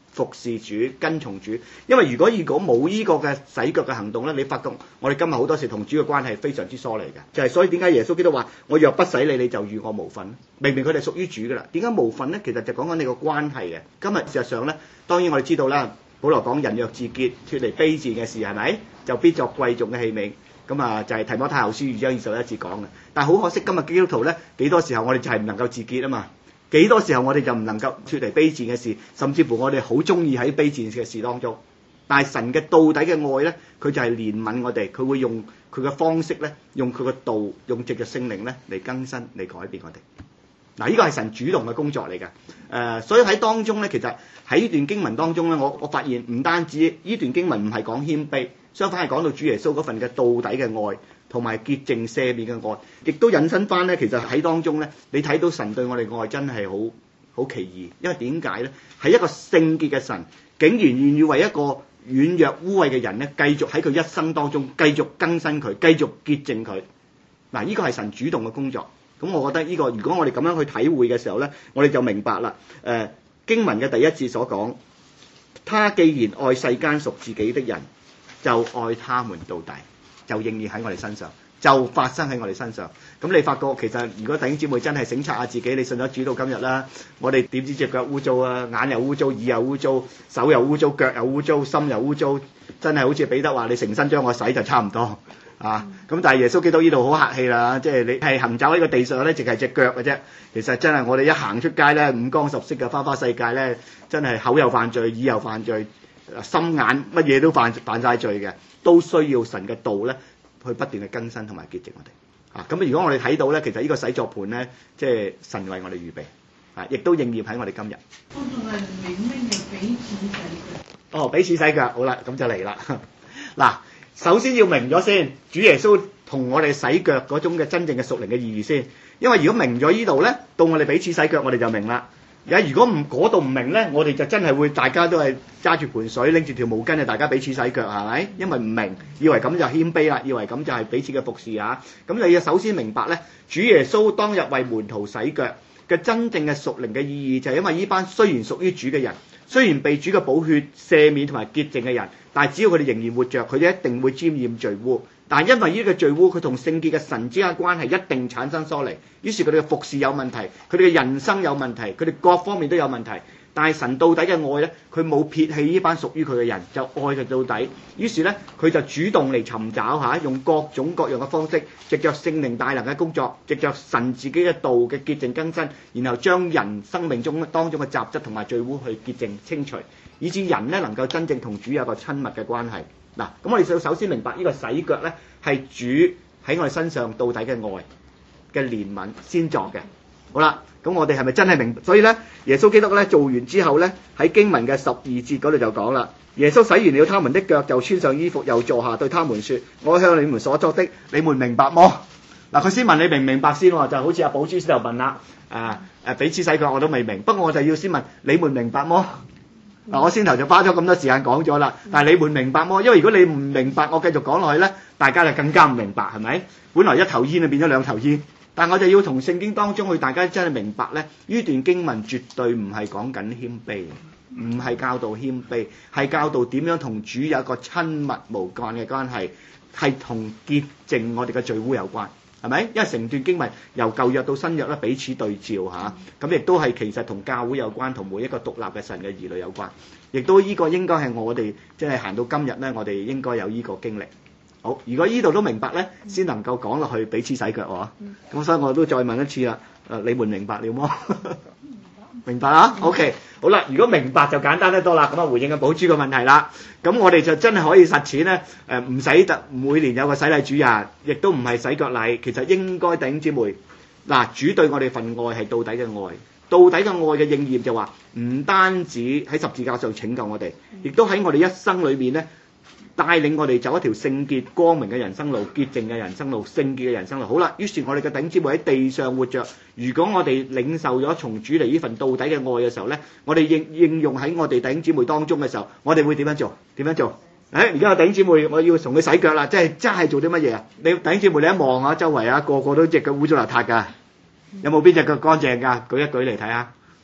服侍主、跟從主。因為如果如果冇呢個嘅洗腳嘅行動咧，你發覺我哋今日好多時同主嘅關係非常之疏離嘅，就係、是、所以點解耶穌基督話：我若不洗你，你就與我無份。明明佢哋屬於主噶啦，點解無份咧？其實就講緊你個關係嘅。今日事實上咧，當然我哋知道啦，保羅講人若自潔，脫離卑賤嘅事，係咪就必作貴重嘅器皿？咁啊，就係提摩太後書二章二十一節講嘅。但係好可惜，今日基督徒咧，幾多時候我哋就係唔能夠自潔啊嘛。幾多時候我哋就唔能夠脫離卑賤嘅事，甚至乎我哋好中意喺卑賤嘅事當中。但係神嘅到底嘅愛咧，佢就係憐憫我哋，佢會用佢嘅方式咧，用佢嘅道，用藉嘅聖靈咧嚟更新、嚟改變我哋。嗱，呢個係神主動嘅工作嚟㗎。誒、呃，所以喺當中咧，其實喺呢段經文當中咧，我我發現唔單止呢段經文唔係講謙卑，相反係講到主耶穌嗰份嘅到底嘅愛。同埋潔淨赦免嘅愛，亦都引申翻咧。其實喺當中咧，你睇到神對我哋愛真係好好奇異。因為點解咧？係一個聖潔嘅神，竟然願意為一個軟弱污穢嘅人咧，繼續喺佢一生當中繼續更新佢，繼續潔淨佢。嗱，呢個係神主動嘅工作。咁我覺得呢、這個，如果我哋咁樣去體會嘅時候咧，我哋就明白啦。誒、呃，經文嘅第一節所講，他既然愛世間屬自己的人，就愛他們到底。就應驗喺我哋身上，就發生喺我哋身上。咁你發覺其實，如果弟兄姊妹真係省察下自己，你信咗主到今日啦，我哋點知隻腳污糟啊，眼又污糟，耳又污糟，手又污糟，腳又污糟，心又污糟，真係好似彼得話：你成身將我洗就差唔多啊！咁但係耶穌基督呢度好客氣啦，即係你係行走喺個地上咧，淨係隻腳嘅啫。其實真係我哋一行出街咧，五光十色嘅花花世界咧，真係口又犯罪，耳又犯罪。心眼乜嘢都犯犯曬罪嘅，都需要神嘅道咧，去不斷嘅更新同埋潔淨我哋啊！咁如果我哋睇到咧，其實呢個洗作盤咧，即係神為我哋預備啊，亦都應驗喺我哋今日。 我仲係唔明咩叫彼此洗腳。 哦，彼此洗腳，好啦，咁就嚟啦。嗱，首先要明咗先，主耶穌同我哋洗腳嗰種嘅真正嘅屬靈嘅意義先，因為如果明咗呢度咧，到我哋彼此洗腳，我哋就明啦。而家如果唔嗰度唔明咧，我哋就真係會大家都係揸住盆水拎住條毛巾啊，大家彼此洗腳係咪？因為唔明，以為咁就謙卑啦，以為咁就係彼此嘅服侍啊。咁你要首先明白咧，主耶穌當日為門徒洗腳嘅真正嘅屬靈嘅意義，就係因為呢班雖然屬於主嘅人，雖然被主嘅寶血赦免同埋潔淨嘅人，但係只要佢哋仍然活着，佢哋一定會沾染罪污。但係因為呢個罪污，佢同聖潔嘅神之間嘅關係一定產生疏離，於是佢哋嘅服侍有問題，佢哋嘅人生有問題，佢哋各方面都有問題。但係神到底嘅愛咧，佢冇撇棄呢班屬於佢嘅人，就愛佢到底。於是咧，佢就主動嚟尋找下，用各種各樣嘅方式，藉着聖靈大能嘅工作，藉着神自己嘅道嘅潔淨更新，然後將人生命中當中嘅雜質同埋罪污去潔淨清除，以致人咧能夠真正同主有個親密嘅關係。嗱，咁我哋首先明白呢個洗腳咧係主喺我哋身上到底嘅愛嘅憐憫先作嘅。好啦，咁我哋係咪真係明白？所以咧，耶穌基督咧做完之後咧，喺經文嘅十二節嗰度就講啦，耶穌洗完了他們的腳，就穿上衣服，又坐下對他們說：我向你們所作的，你們明白麼？嗱，佢先問你明唔明白先喎，就好似阿寶珠就問啦，誒誒彼此洗腳我都未明，不過我就要先問你們明白麼？嗱，我先頭就花咗咁多時間講咗啦，但係你們明白麼？因為如果你唔明白，我繼續講落去咧，大家就更加唔明白，係咪？本來一頭煙就變咗兩頭煙，但我就要從聖經當中去，大家真係明白咧，呢段經文絕對唔係講緊謙卑，唔係教導謙卑，係教導點樣同主有一個親密無間嘅關係，係同潔淨我哋嘅罪污有關。係咪？因為成段經文由舊約到新約咧，彼此對照嚇，咁亦都係其實同教會有關，同每一個獨立嘅神嘅兒女有關，亦都呢個應該係我哋即係行到今日咧，我哋應該有呢個經歷。好，如果呢度都明白咧，先能夠講落去彼此洗腳喎。咁、嗯、所以我都再問一次啦，誒，你們明白了麼？明白啦 ，OK， 好啦，如果明白就簡單得多啦。咁啊，回應嘅寶珠嘅問題啦，咁我哋就真係可以實踐咧。誒，唔使特每年有個洗禮主日，亦都唔係洗腳禮。其實應該弟兄姊妹，嗱，主對我哋份愛係到底嘅愛，到底嘅愛嘅應驗就話唔單止喺十字架上拯救我哋，亦都喺我哋一生裏面咧，帶領我哋走一條聖潔光明嘅人生路、潔淨嘅人生路、聖潔嘅人生路。好啦，於是我哋嘅弟兄姊妹喺地上活着，如果我哋領受咗從主嚟呢份到底嘅愛嘅時候咧，我哋應應用喺我哋弟兄姊妹當中嘅時候，我哋會點樣做？點樣做？誒，而家有弟兄姊妹，我要同佢洗腳啦，即係真係做啲乜嘢啊？你弟兄姊妹，你一望下周圍啊，個個都隻腳污糟邋遢㗎，有冇邊隻腳乾淨㗎？舉一舉嚟睇下。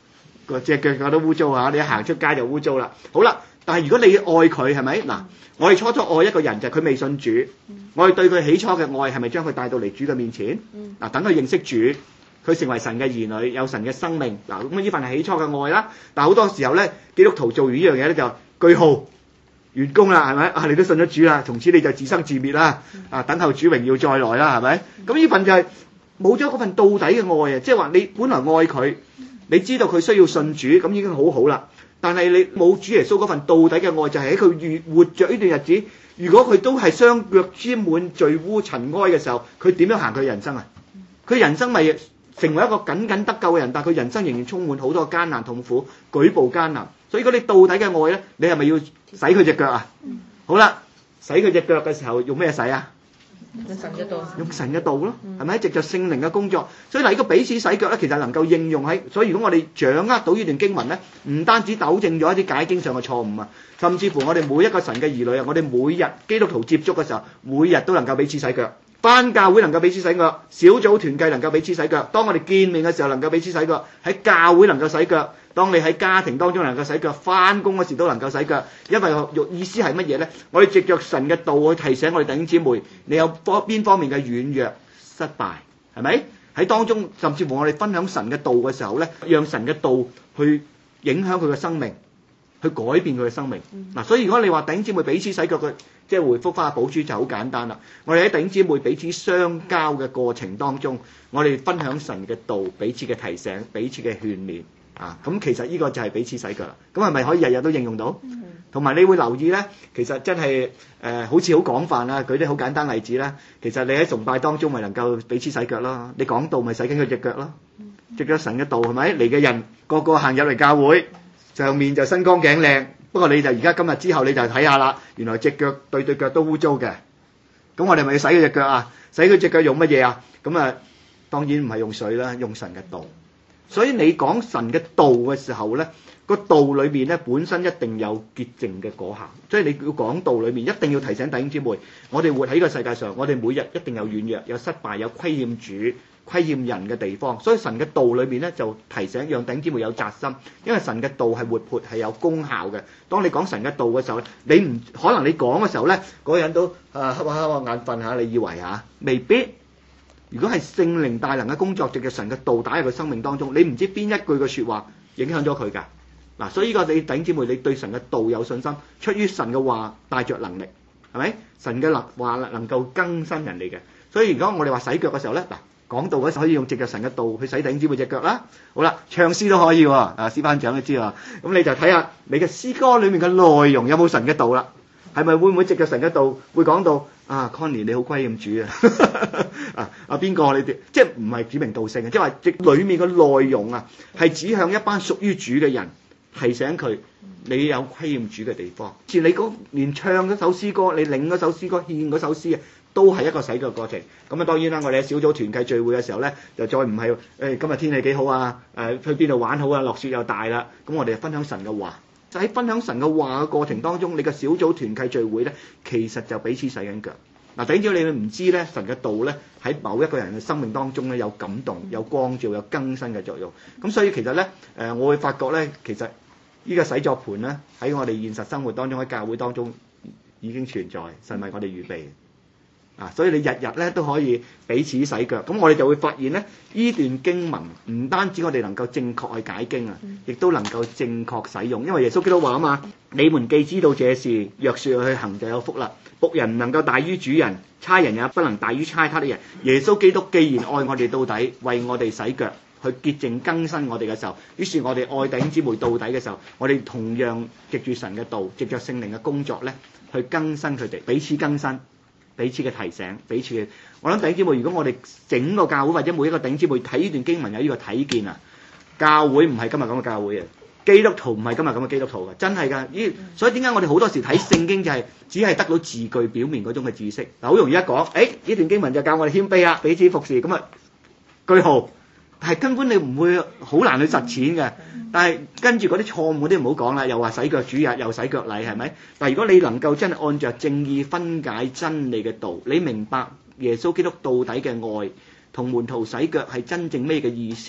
個隻腳腳都污糟啊！你一行出街就污糟啦。好啦，但係如果你愛佢係咪？嗱，我哋初初愛一個人就係佢未信主，我哋對佢起初嘅愛係咪將佢帶到嚟主嘅面前？嗱，等佢認識主，佢成為神嘅兒女，有神嘅生命。嗱，咁呢份係起初嘅愛啦。但係好多時候咧，基督徒做完呢樣嘢咧就句號完工啦，係咪？啊，你都信咗主啦，從此你就自生自滅啦。啊，等候主榮耀再來啦，係咪？咁呢份就係冇咗嗰份到底嘅愛啊！即係話你本來愛佢，你知道佢需要信主，咁已經好好啦。但係你冇主耶穌嗰份到底嘅愛，就係喺佢越活着呢段日子，如果佢都係雙腳沾滿罪污塵埃嘅時候，佢點樣行佢人生啊？佢人生咪成為一個僅僅得救嘅人，但係佢人生仍然充滿好多艱難痛苦，舉步艱難。所以如果你到底嘅愛咧，你係咪要洗佢隻腳啊？好啦，洗佢隻腳嘅時候用咩洗啊？ 用神嘅道， 用神嘅道咯，係咪？藉著聖靈嘅工作，所以嗱，呢個彼此洗腳咧，其實能夠應用喺。所以如果我哋掌握到呢段經文咧，唔單止糾正咗一啲解經上嘅錯誤啊，甚至乎我哋每一個神嘅兒女啊，我哋每日基督徒接觸嘅時候，每日都能夠彼此洗腳。返教會能夠彼此洗腳，小組團契能夠彼此洗腳。當我哋見面嘅時候能夠彼此洗腳，喺教會能夠洗腳。當你喺家庭當中能夠洗腳，返工嗰時都能夠洗腳。因為意思係乜嘢呢？我哋藉著神嘅道去提醒我哋弟兄姊妹，你有邊方面嘅軟弱、失敗，係咪？喺當中，甚至乎我哋分享神嘅道嘅時候呢，讓神嘅道去影響佢嘅生命，去改變佢嘅生命。嗱、嗯，所以如果你話弟兄姊妹彼此洗腳嘅，即係回覆翻阿寶珠就好簡單啦。我哋喺弟兄姊妹彼此相交嘅過程當中，我哋分享神嘅道，彼此嘅提醒，彼此嘅勸勉啊。咁其實呢個就係彼此洗腳啦。咁係咪可以日日都應用到？同埋、嗯、你會留意咧，其實真係誒、呃、好似好廣泛啦。舉啲好簡單例子啦。其實你喺崇拜當中咪能夠彼此洗腳咯。你講道咪洗緊佢隻腳咯。藉著神嘅道係咪嚟嘅人個個行入嚟教會，上面就身光頸靚。不過你就而家今日之後你就睇下啦，原來隻腳對對腳都污糟嘅。咁我哋咪要洗佢隻腳啊？洗佢隻腳用乜嘢啊？咁啊，當然唔係用水啦，用神嘅道。所以你講神嘅道嘅時候咧，個道裏面咧本身一定有潔淨嘅果效。所以你要講道裏面一定要提醒弟兄姊妹，我哋活喺呢個世界上，我哋每日一定有軟弱、有失敗、有虧欠主、虧欠人嘅地方。所以神嘅道裏面咧就提醒，讓弟兄姊妹有扎心，因為神嘅道係活潑，係有功效嘅。當你講神嘅道嘅時候，你唔可能你講嘅時候咧，嗰個人都啊瞌下瞌下眼瞓下，你以為嚇未必。如果係聖靈大能嘅工作，藉著神嘅道打入佢生命當中，你唔知邊一句嘅説話影響咗佢㗎。嗱，所以呢個你弟兄姊妹，你對神嘅道有信心，出於神嘅話帶着能力，係咪？神嘅能話能夠更新人哋嘅。所以如果我哋話洗腳嘅時候咧，嗱，講道嗰時可以用藉著神嘅道去洗弟兄姊妹隻腳啦。好啦，唱詩都可以喎，啊詩班長都知啊。咁你就睇下你嘅詩歌裡面嘅內容有冇神嘅道啦。係咪會唔會藉著神嘅道會講到啊 Connie 你好虧欠主啊？啊啊邊個你哋即係唔係指名道姓嘅，即係話即裡面嘅內容啊，係指向一班屬於主嘅人，提醒佢你有虧欠主嘅地方。似你嗰連唱嗰首詩歌，你領嗰首詩歌獻嗰首詩啊，都係一個洗腳過程。咁啊當然啦，我哋喺小組團契聚會嘅時候咧，就再唔係誒今日天氣幾好啊，誒、呃、去邊度玩好啊，落雪又大啦，咁我哋就分享神嘅話。就喺分享神嘅話嘅過程當中，你嘅小組團契聚會咧，其實就彼此洗緊腳。嗱，等住你唔知咧，神嘅道咧喺某一個人嘅生命當中咧有感動、有光照、有更新嘅作用。咁所以其實咧，誒，我會發覺咧，其實呢個洗腳盆咧喺我哋現實生活當中，喺教會當中已經存在，神為我哋預備。啊，所以你日日咧都可以彼此洗腳，咁我哋就會發現咧，呢段經文唔單止我哋能夠正確去解經啊，亦都能夠正確使用，因為耶穌基督話啊嘛，你們既知道這事，若說去行就有福啦。僕人唔能夠大於主人，差人也不能大於差他的人。耶穌基督既然愛我哋到底，為我哋洗腳，去潔淨更新我哋嘅時候，於是我哋愛弟兄姊妹到底嘅時候，我哋同樣藉住神嘅道，藉着聖靈嘅工作咧，去更新佢哋，彼此更新。彼此嘅提醒，彼此嘅，我諗弟兄姊妹，如果我哋整個教會或者每一個弟兄姊妹睇呢段經文有呢個睇見啊，教會唔係今日咁嘅教會啊，基督徒唔係今日咁嘅基督徒嘅，真係㗎。依所以點解我哋好多時睇聖經就係只係得到字句表面嗰種嘅知識，嗱好容易一講，誒呢段經文就教我哋謙卑啊，彼此服侍，咁啊句號。但係根本你唔會好難去實踐嘅，但係跟住嗰啲錯誤嗰啲唔好講啦，又話洗腳主日，又洗腳禮，係咪？但係如果你能夠真係按照正義分解真理嘅道，你明白耶穌基督到底嘅愛同門徒洗腳係真正咩嘅意思，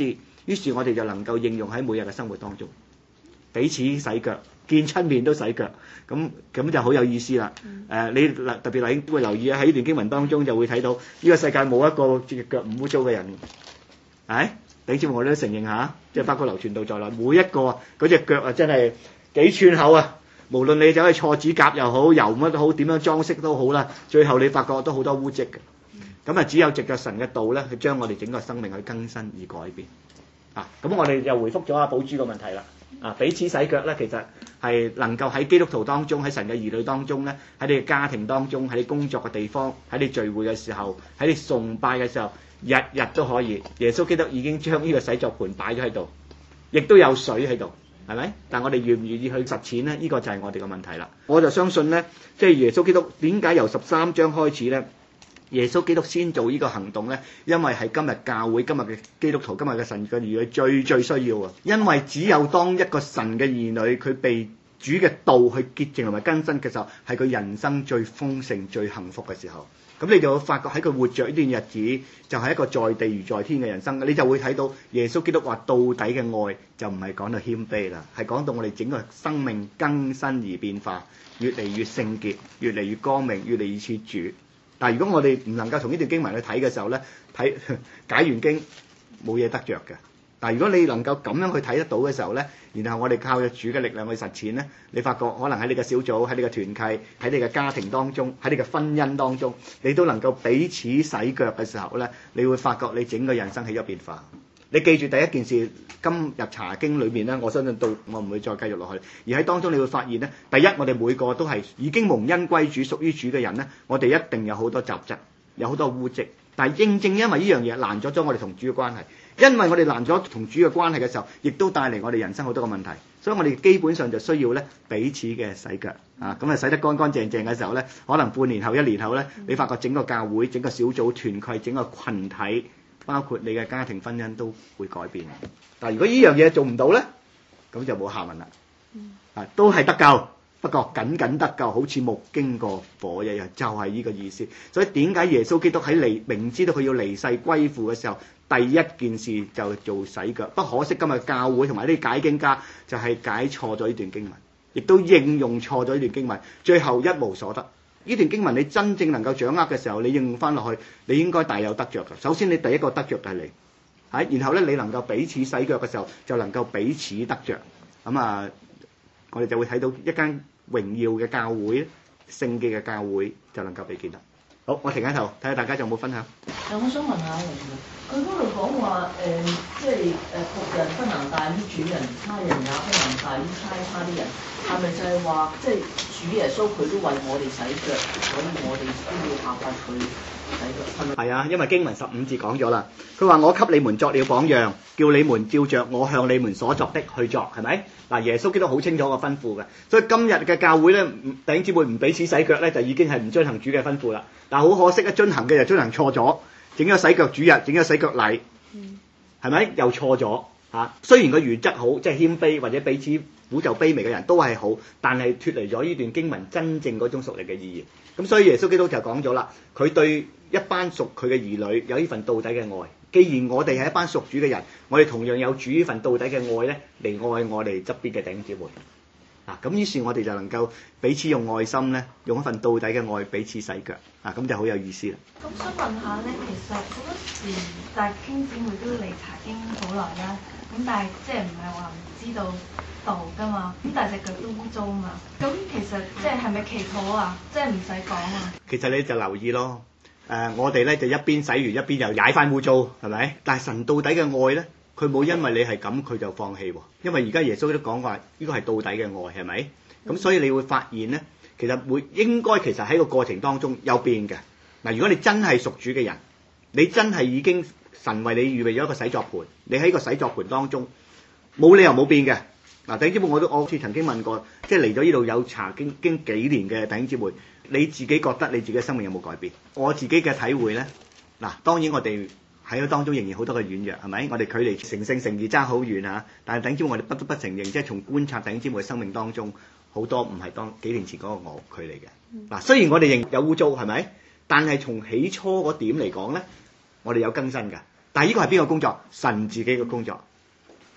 於是我哋就能夠應用喺每日嘅生活當中，彼此洗腳，見親面都洗腳，咁咁就好有意思啦。誒、呃，你特別嚟會留意喺呢段經文當中就會睇到呢、這個世界冇一個隻腳唔污糟嘅人，係弟兄姊妹我哋都承認下，即係包括劉傳道在內，每一個嗰隻腳啊真係幾寸厚啊！無論你走去錯指甲又好，油乜都好，點樣裝飾都好啦，最後你發覺都好多污跡嘅。咁啊，只有藉着神嘅道咧，去將我哋整個生命去更新而改變。啊，咁我哋又回覆咗阿寶珠個問題啦。啊，彼此洗腳咧，其實係能夠喺基督徒當中，喺神嘅兒女當中咧，喺你嘅家庭當中，喺你工作嘅地方，喺你聚會嘅時候，喺你崇拜嘅時候，日日都可以。耶穌基督已經將呢個洗腳盆擺咗喺度，亦都有水喺度。係咪？但我哋願唔願意去實踐呢？呢、呢個就係我哋嘅問題啦。我就相信呢，即係耶穌基督點解由十三章開始呢？耶穌基督先做呢個行動呢？因為係今日教會、今日嘅基督徒、今日嘅神嘅兒女最最需要啊！因為只有當一個神嘅兒女佢被主嘅道去潔淨同埋更新嘅時候，係佢人生最豐盛、最幸福嘅時候。咁你就會發覺喺佢活着呢段日子，就係一個在地如在天嘅人生。你就會睇到耶穌基督話到底嘅愛，就唔係講到謙卑啦，係講到我哋整個生命更新而變化，越嚟越聖潔，越嚟越光明，越嚟越似主。但係如果我哋唔能夠從呢段經文去睇嘅時候咧，睇解完經冇嘢得着嘅。但係如果你能夠咁樣去睇得到嘅時候咧，然後我哋靠著主嘅力量去實踐咧，你發覺可能喺你嘅小組、喺你嘅團契、喺你嘅家庭當中、喺你嘅婚姻當中，你都能夠彼此洗腳嘅時候咧，你會發覺你整個人生起咗變化。你記住第一件事，今日查經裏面咧，我相信到我唔會再繼續落去，而喺當中你會發現咧，第一我哋每個都係已經蒙恩歸主、屬於主嘅人咧，我哋一定有好多雜質，有好多污跡，但係正正因為呢樣嘢攔咗咗我哋同主嘅關係。因為我哋攔咗同主嘅關係嘅時候，亦都帶嚟我哋人生好多個問題，所以我哋基本上就需要咧彼此嘅洗腳啊，咁啊洗得乾乾淨淨嘅時候咧，可能半年後、一年後咧，你發覺整個教會、整個小組團契、整個群體，包括你嘅家庭婚姻都會改變。但係如果呢樣嘢做唔到咧，咁就冇下文啦。啊，都係得救，不過僅僅得救，好似木經過火一樣，就係、是、呢個意思。所以點解耶穌基督喺離明知道佢要離世歸父嘅時候，第一件事就做洗腳？不可惜今日教會同埋啲解經家就係解錯咗呢段經文，亦都應用錯咗呢段經文，最後一無所得。呢段經文你真正能夠掌握嘅時候，你應用翻落去，你應該大有得着嘅。首先你第一個得着係你，係，然後咧你能夠彼此洗腳嘅時候，就能夠彼此得着。咁啊，我哋就會睇到一間榮耀嘅教會、聖潔嘅教會就能夠被建立。好，我停喺度睇下大家有冇分享。 嗱，我想問下佢嗰度講話誒，即係誒僕人不能大於主人，差人也不能大於差他啲人，係咪就係話即係主耶穌佢都為我哋洗腳，所以我哋都要效法佢洗腳？係咪？ 係啊，因為經文十五節講咗啦，佢話我給你們作了榜樣，叫你們照着我向你們所作的去作，係咪？嗱，耶穌基督好清楚個吩咐嘅，所以今日嘅教會咧，弟兄姊妹唔彼此洗腳咧，就已經係唔遵行主嘅吩咐啦。但係好可惜咧，遵行嘅就遵行錯咗，整咗洗腳主日，整咗洗腳禮，係咪？又錯咗嚇。雖然個原則好，即係謙卑或者彼此俯就卑微嘅人都係好，但係脫離咗呢段經文真正嗰種屬靈嘅意義。咁所以耶穌基督就講咗啦，佢對一班屬佢嘅兒女有呢份到底嘅愛。既然我哋係一班屬主嘅人，我哋同樣有主呢份到底嘅愛咧，嚟愛我哋側邊嘅弟兄姊妹。啊，咁於是我哋就能夠彼此用愛心咧，用一份到底嘅愛彼此洗腳。啊，咁就好有意思啦。 咁想問下咧，其實好多時大兄姊妹都嚟查經好耐啦，咁但係即係唔係話唔知道道噶嘛？咁但係隻腳都污糟嘛？咁其實即係係咪祈禱啊？即係唔使講啊？ 其實你就留意咯。誒、呃，我哋咧就一邊洗完一邊又踩翻污糟，係咪？但係神到底嘅愛咧，佢冇因為你係咁佢就放棄喎。因為而家耶穌都講話，呢個係到底嘅愛，係咪？咁所以你會發現咧，其實會應該其實喺個過程當中有變嘅。嗱，如果你真係屬主嘅人，你真係已經神為你預備咗一個洗作盤，你喺個洗作盤當中冇理由冇變嘅。嗱，弟兄姊妹，我都我好似曾經問過，即係嚟咗呢度有查經經幾年嘅弟兄姊妹，你自己覺得你自己嘅生命有冇改變？我自己嘅體會咧，嗱，當然我哋喺當中仍然好多嘅軟弱，係咪？我哋距離成聖成義爭好遠嚇，但係弟兄姊妹，我哋不得不承認，即係從觀察弟兄姊妹嘅生命當中，好多唔係當幾年前嗰個我距離嘅。嗱，雖然我哋仍有污糟，係咪？但係從起初嗰點嚟講咧，我哋有更新㗎。但係呢個係邊個工作？神自己嘅工作。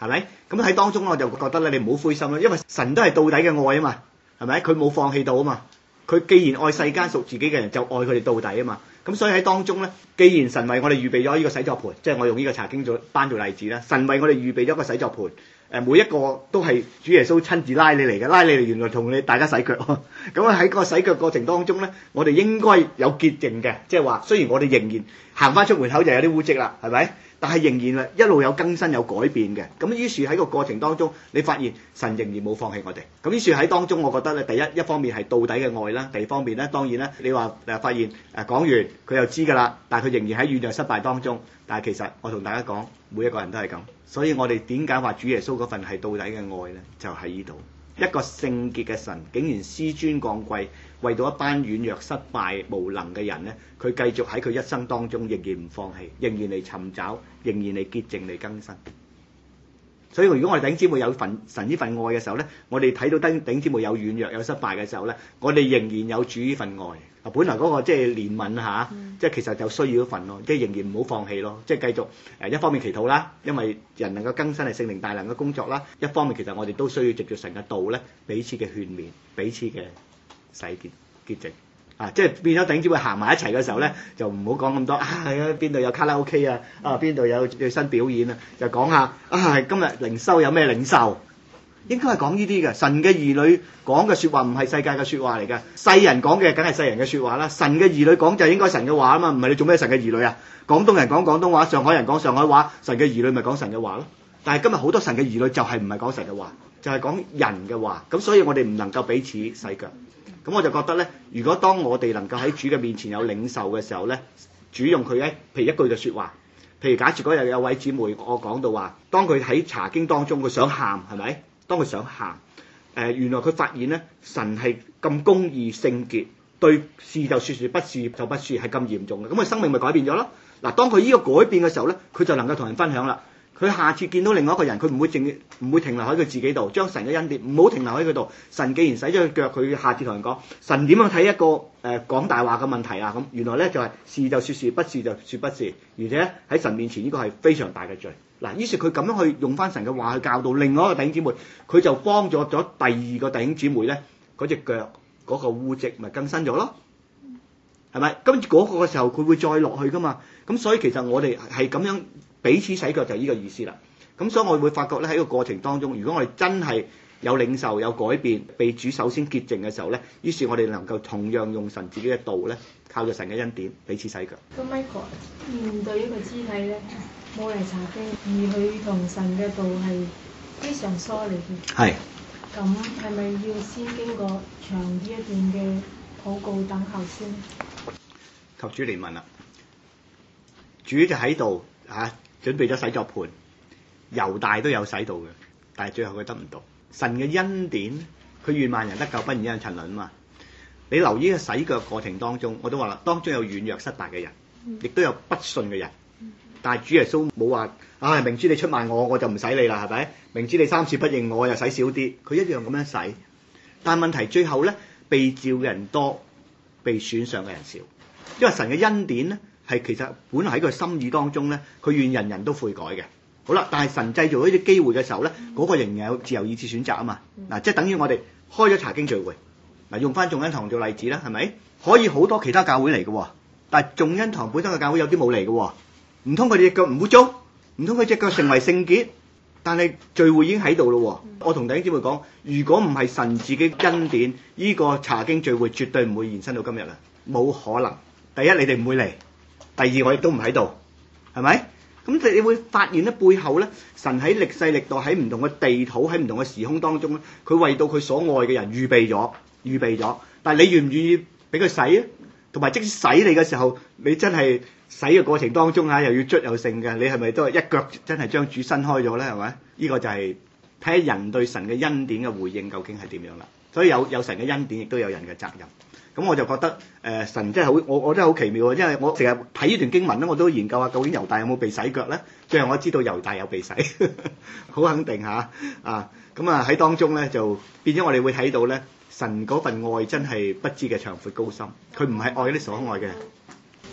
係咪？咁喺當中我就覺得咧，你唔好灰心咯，因為神都係到底嘅愛啊嘛，係咪？佢冇放棄到啊嘛。佢既然愛世間屬自己嘅人，就愛佢哋到底啊嘛。咁所以喺當中咧，既然神為我哋預備咗呢個洗作盤，即係我用呢個查經做班做例子啦，神為我哋預備咗個洗作盤。誒每一個都係主耶穌親自拉你嚟嘅，拉你嚟原來同你大家洗腳。咁啊喺個洗腳過程當中咧，我哋應該有潔淨嘅，即係話雖然我哋仍然行翻出門口就有啲污跡啦，係咪？但係仍然一路有更新有改變嘅。咁於是喺個過程當中，你發現神仍然冇放棄我哋。咁於是喺當中，我覺得咧，第一一方面係到底嘅愛啦，第二方面咧，當然咧，你話誒發現誒講完佢又知㗎啦，但係佢仍然喺軟弱失敗當中。但係其實我同大家講，每一個人都係咁。所以我哋點解話主耶穌嗰份係到底嘅愛呢？就喺呢度，一個聖潔嘅神竟然紆尊降貴，為到一班軟弱失敗無能嘅人呢，佢繼續喺佢一生當中仍然唔放棄，仍然嚟尋找，仍然嚟潔淨嚟更新。所以如果我哋弟兄姊妹有份神呢份愛嘅時候呢，我哋睇到弟兄姊妹有軟弱有失敗嘅時候呢，我哋仍然有主呢份愛。啊，本來嗰個即係憐憫嚇，嗯、即係其實就需要一份咯，即係仍然唔好放棄咯，即係繼續誒一方面祈禱啦，因為人能夠更新係聖靈大能嘅工作啦；一方面其實我哋都需要藉著神嘅道咧，彼此嘅勸勉，彼此嘅洗潔潔淨。啊，即係變咗弟兄姊妹行埋一齊嘅時候咧，就唔好講咁多啊！邊度有卡拉 OK 啊？啊，邊度有最新表演啊？就講下啊，今日靈修有咩領受？應該係講呢啲嘅，神嘅兒女講嘅説話唔係世界嘅説話嚟嘅，世人講嘅梗係世人嘅説話啦。神嘅兒女講就應該神嘅話啊嘛，唔係你做咩神嘅兒女啊？廣東人講廣東話，上海人講上海話，神嘅兒女咪講神嘅話咯。但係今日好多神嘅兒女就係唔係講神嘅話，就係講人嘅話。咁所以我哋唔能夠彼此洗腳。咁我就覺得咧，如果當我哋能夠喺主嘅面前有領受嘅時候咧，主用佢一譬如一句嘅説話，譬如假設嗰日有位姊妹我講到話，當佢喺查經當中佢想喊係咪？當佢想喊，誒、呃、原來佢發現咧，神係咁公義聖潔，對是就説是，不是就不是，係咁嚴重嘅，咁佢生命咪改變咗咯。嗱，當佢呢個改變嘅時候咧，佢就能夠同人分享啦。佢下次見到另外一個人，佢唔會淨唔會停留喺佢自己度，將神嘅恩典唔好停留喺佢度。神既然洗咗佢腳，佢下次同人講，神點樣睇一個誒、呃、講大話嘅問題啊？咁原來咧就係、是、是就説是，不是就説不是，而且喺神面前呢個係非常大嘅罪。嗱，於是佢咁樣去用翻神嘅話去教導另外一個弟兄姊妹，佢就幫助咗第二個弟兄姊妹咧，嗰隻腳嗰個污跡咪更新咗咯，係咪？跟住嗰個嘅時候佢會再落去噶嘛，咁所以其實我哋係咁樣彼此洗腳就係呢個意思啦。咁所以我會發覺咧喺個過程當中，如果我哋真係有領受有改變，被主首先潔淨嘅時候咧，於是我哋能夠同樣用神自己嘅道咧，靠住神嘅恩典彼此洗腳。 咁 Michael 面對一個肢體咧，冇嚟查經，而佢同神嘅道係非常疏離嘅。係。咁係咪要先經過長啲一段嘅禱告等候先？ 求主憐憫啦！主就喺度嚇，準備咗洗作盤，猶大都有洗到嘅，但係最後佢得唔到。神嘅恩典，佢願萬人得救，不願一人沉淪啊嘛！你留意個洗腳過程當中，我都話啦，當中有軟弱失敗嘅人，亦都有不信嘅人。但係主耶穌冇話，唉、哎，明知你出賣我，我就唔使你啦，係咪？明知你三次不認我，我又使少啲，佢一樣咁樣使。但係問題最後咧，被召嘅人多，被選上嘅人少。因為神嘅恩典咧，係其實本來喺佢心意當中咧，佢願人人都悔改嘅。好啦，但係神製造呢啲機會嘅時候咧，嗰、那個仍然有自由意志選擇啊嘛。嗱，即係等於我哋開咗查經聚會，嗱，用翻眾恩堂做例子啦，係咪？可以好多其他教會嚟嘅，但係眾恩堂本身嘅教會有啲冇嚟嘅。唔通佢哋隻腳唔污糟？唔通佢隻腳成為聖潔？但係聚會已經喺度咯。嗯、我同弟兄姊妹講，如果唔係神自己恩典，呢、這個查經聚會絕對唔會延伸到今日啦，冇可能。第一，你哋唔會嚟；第二，我亦都唔喺度，係咪？咁你會發現咧，背後咧，神喺歷世歷代喺唔同嘅地土喺唔同嘅時空當中咧，佢為到佢所愛嘅人預備咗，預備咗。但係你願唔願意俾佢洗啊？同埋即使洗你嘅時候，你真係洗嘅過程當中嚇，又要捽又剩嘅，你係咪都係一腳真係將主伸開咗咧？係咪？呢、這個就係睇下人對神嘅恩典嘅回應究竟係點樣啦。所以有有神嘅恩典，亦都有人嘅責任。咁我就覺得誒、呃、神真係好，我我真係好奇妙啊！因為我成日睇呢段經文咧，我都研究下究竟猶大有冇被洗腳咧。最後我知道猶大有被洗，好肯定嚇啊！咁啊喺當中咧就變咗我哋會睇到咧，神嗰份愛真係不知嘅長闊高深，佢唔係愛啲所愛嘅。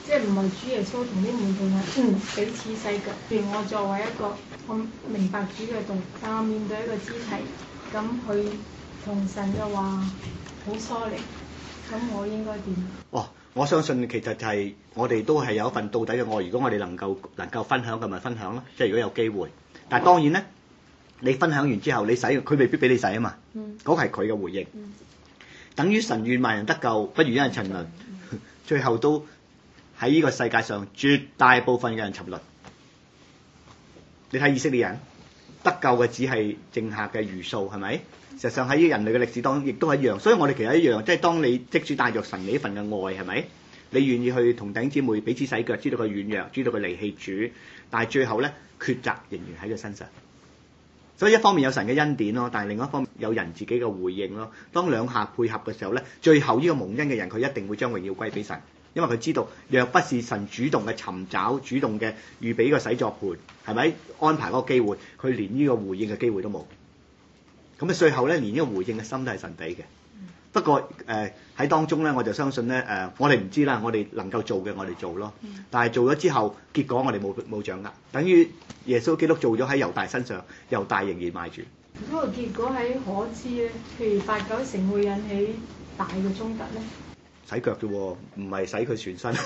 即係唔係主耶穌同啲門徒係嗯彼此洗腳。譬如我作為一個我明白主嘅道，但我面對一個肢體，咁佢同神嘅話好疏離，咁我應該點？ 哦，我相信其實就係我哋都係有一份到底嘅愛。如果我哋能夠能夠分享嘅咪分享咯，即係如果有機會。但係當然咧，你分享完之後，你洗佢未必俾你洗啊嘛。嗯。嗰個係佢嘅回應。嗯。等於神願萬人得救，不如一人沉淪。嗯、最後都喺呢個世界上，絕大部分嘅人沉淪。你睇以色列人得救嘅只係剩下嘅餘數，係咪？實際上喺人類嘅歷史當中，亦都係一樣。所以我哋其實一樣，即係當你即使帶着神呢份嘅愛，係咪？你願意去同弟兄姊妹彼此洗腳，知道佢軟弱，知道佢離棄主，但係最後咧，抉擇仍然喺佢身上。所以一方面有神嘅恩典咯，但係另一方面有人自己嘅回應咯。當兩下配合嘅時候咧，最後呢個蒙恩嘅人，佢一定會將榮耀歸俾神，因為佢知道若不是神主動嘅尋找、主動嘅預備個洗作盤，係咪安排嗰個機會，佢連呢個回應嘅機會都冇。咁啊，最後咧，連呢個回應嘅心都係神俾嘅。不過誒喺、呃、當中咧，我就相信咧誒、呃，我哋唔知啦，我哋能夠做嘅我哋做咯。但係做咗之後，結果我哋冇冇掌握，等於耶穌基督做咗喺猶大身上，猶大仍然賣住。 嗰個結果喺可知咧，譬如八九成會引起大嘅衝突咧。 洗腳啫喎，唔係洗佢全身。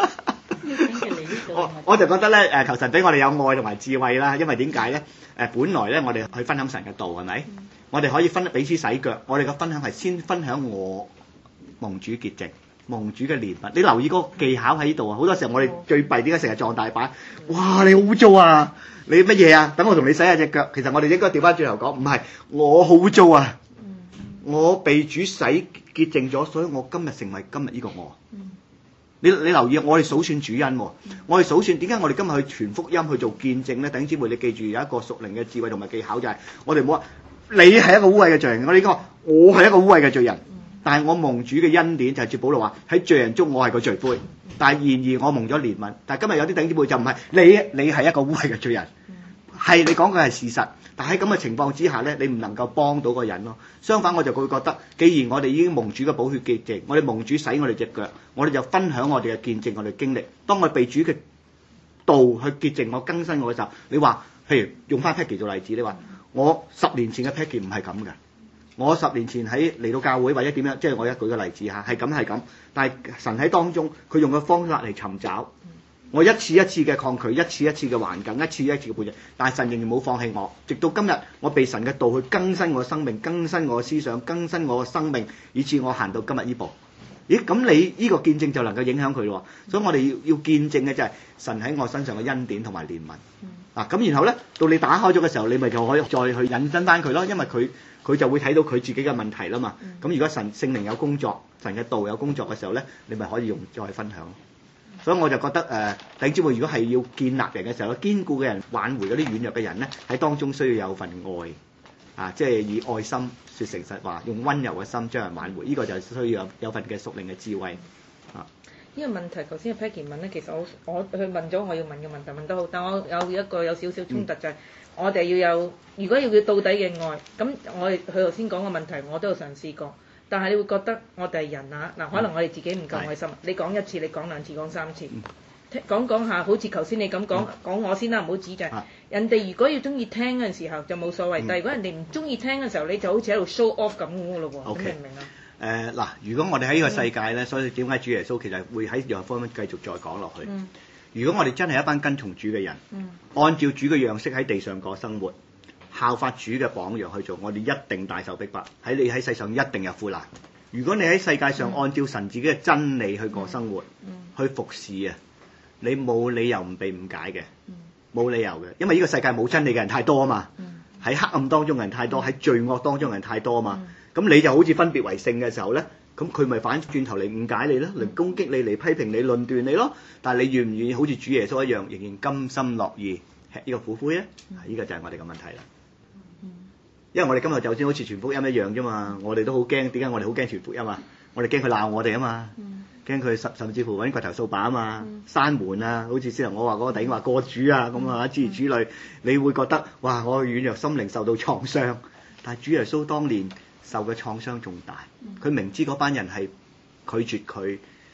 我我就覺得咧誒，求神俾我哋有愛同埋智慧啦，因為點解咧？誒，本來咧我哋去分享神嘅道係咪？嗯、我哋可以分彼此洗腳，我哋嘅分享係先分享我蒙主潔淨、蒙主嘅憐憫。你留意嗰個技巧喺呢度啊！好多時候我哋最弊點解成日撞大板？哇！你好污糟啊！你乜嘢啊？等我同你洗下隻腳。其實我哋應該調翻轉頭講，唔係我好污糟啊！我被主洗潔淨咗，所以我今日成為今日呢個我。你你留意，我哋數算主恩喎，我哋數算點解我哋今日去傳福音去做見證咧？弟兄姊妹，你記住有一個屬靈嘅智慧同埋技巧，就係我哋唔好話你係一個污穢嘅罪人，我哋應該話我係一個污穢嘅罪人，但係我蒙主嘅恩典就係接保羅話喺罪人中我係個罪魁，但係然而我蒙咗憐憫。但係今日有啲弟兄姊妹就唔係你，你係一個污穢嘅罪人，係你講嘅係事實。但喺咁嘅情況之下咧，你唔能夠幫到個人咯。相反，我就會覺得，既然我哋已經蒙主嘅寶血潔淨，我哋蒙主洗我哋隻腳，我哋就分享我哋嘅見證，我哋經歷。當我被主嘅道去潔淨我、更新我嘅時候，你話，譬如用翻 Peggy 做例子，你話我十年前嘅 Peggy 唔係咁嘅，我十年前喺嚟到教會或者點樣，即係我一舉個例子嚇，係咁係咁。但係神喺當中，佢用嘅方法嚟尋找。我一次一次嘅抗拒，一次一次嘅環境，一次一次嘅背逆，但係神仍然冇放棄我，直到今日我被神嘅道去更新我嘅生命，更新我嘅思想，更新我嘅生命，以致我行到今日呢步。咦？咁你呢個見證就能夠影響佢咯。所以我哋要要見證嘅就係神喺我身上嘅恩典同埋憐憫。嗯、啊，咁然後咧，到你打開咗嘅時候，你咪就可以再去引申翻佢咯，因為佢佢就會睇到佢自己嘅問題啦嘛。咁、嗯、如果神聖靈有工作，神嘅道有工作嘅時候咧，你咪可以用再分享。所以我就覺得誒，弟兄姊妹如果係要建立人嘅時候，堅固嘅人挽回嗰啲軟弱嘅人咧，喺當中需要有份愛，啊，即係以愛心説誠實話，用溫柔嘅心將人挽回。呢、這個就需要有有份嘅屬靈嘅智慧。啊， 呢個問題頭先阿 Peggy 問咧，其實我我佢問咗我要問嘅問題問得好，但我有一個有少少衝突、嗯、就係我哋要有，如果要佢到底嘅愛，咁我哋佢頭先講嘅問題我都有嘗試過。但係你會覺得我哋係人啊，嗱，可能我哋自己唔夠愛心。嗯、你講一次，你講兩次，講三次，嗯、講講下，好似頭先你咁講，講、嗯、我先啦，唔好指著。啊、人哋如果要中意聽嗰陣時候就冇所謂，嗯、但係如果人哋唔中意聽嘅時候，你就好似喺度 show off 咁嘅咯喎，明唔明啊？誒嗱、呃，如果我哋喺呢個世界咧，嗯、所以點解主耶穌其實會喺約翰福音繼續再講落去？嗯、如果我哋真係一班跟從主嘅人，嗯、按照主嘅樣式喺地上過生活。效法主嘅榜樣去做，我哋一定大受逼迫。喺你喺世上一定有苦難。如果你喺世界上按照神自己嘅真理去過生活，嗯、去服侍啊，你冇理由唔被誤解嘅，冇、嗯、理由嘅。因為呢個世界冇真理嘅人太多啊嘛，喺、嗯、黑暗當中嘅人太多，喺罪惡當中嘅人太多啊嘛。咁、嗯、你就好似分別為聖嘅時候咧，咁佢咪反轉頭嚟誤解你咯，嚟攻擊你，嚟批評你、論斷你咯。但係你願唔願意好似主耶穌一樣，仍然甘心樂意吃呢個苦灰咧？呢、嗯、個就係我哋嘅問題啦。因為我哋今日就算好似傳福音一樣啫嘛，我哋都好驚。點解我哋好驚傳福音啊？我哋驚佢鬧我哋啊嘛，驚佢甚甚至乎揾掘頭掃把啊嘛，閂門啊，好似先頭我話嗰個弟兄話過主啊咁啊，諸如此類，你會覺得哇，我軟弱心靈受到創傷。但係主耶穌當年受嘅創傷仲大，佢明知嗰班人係拒絕佢，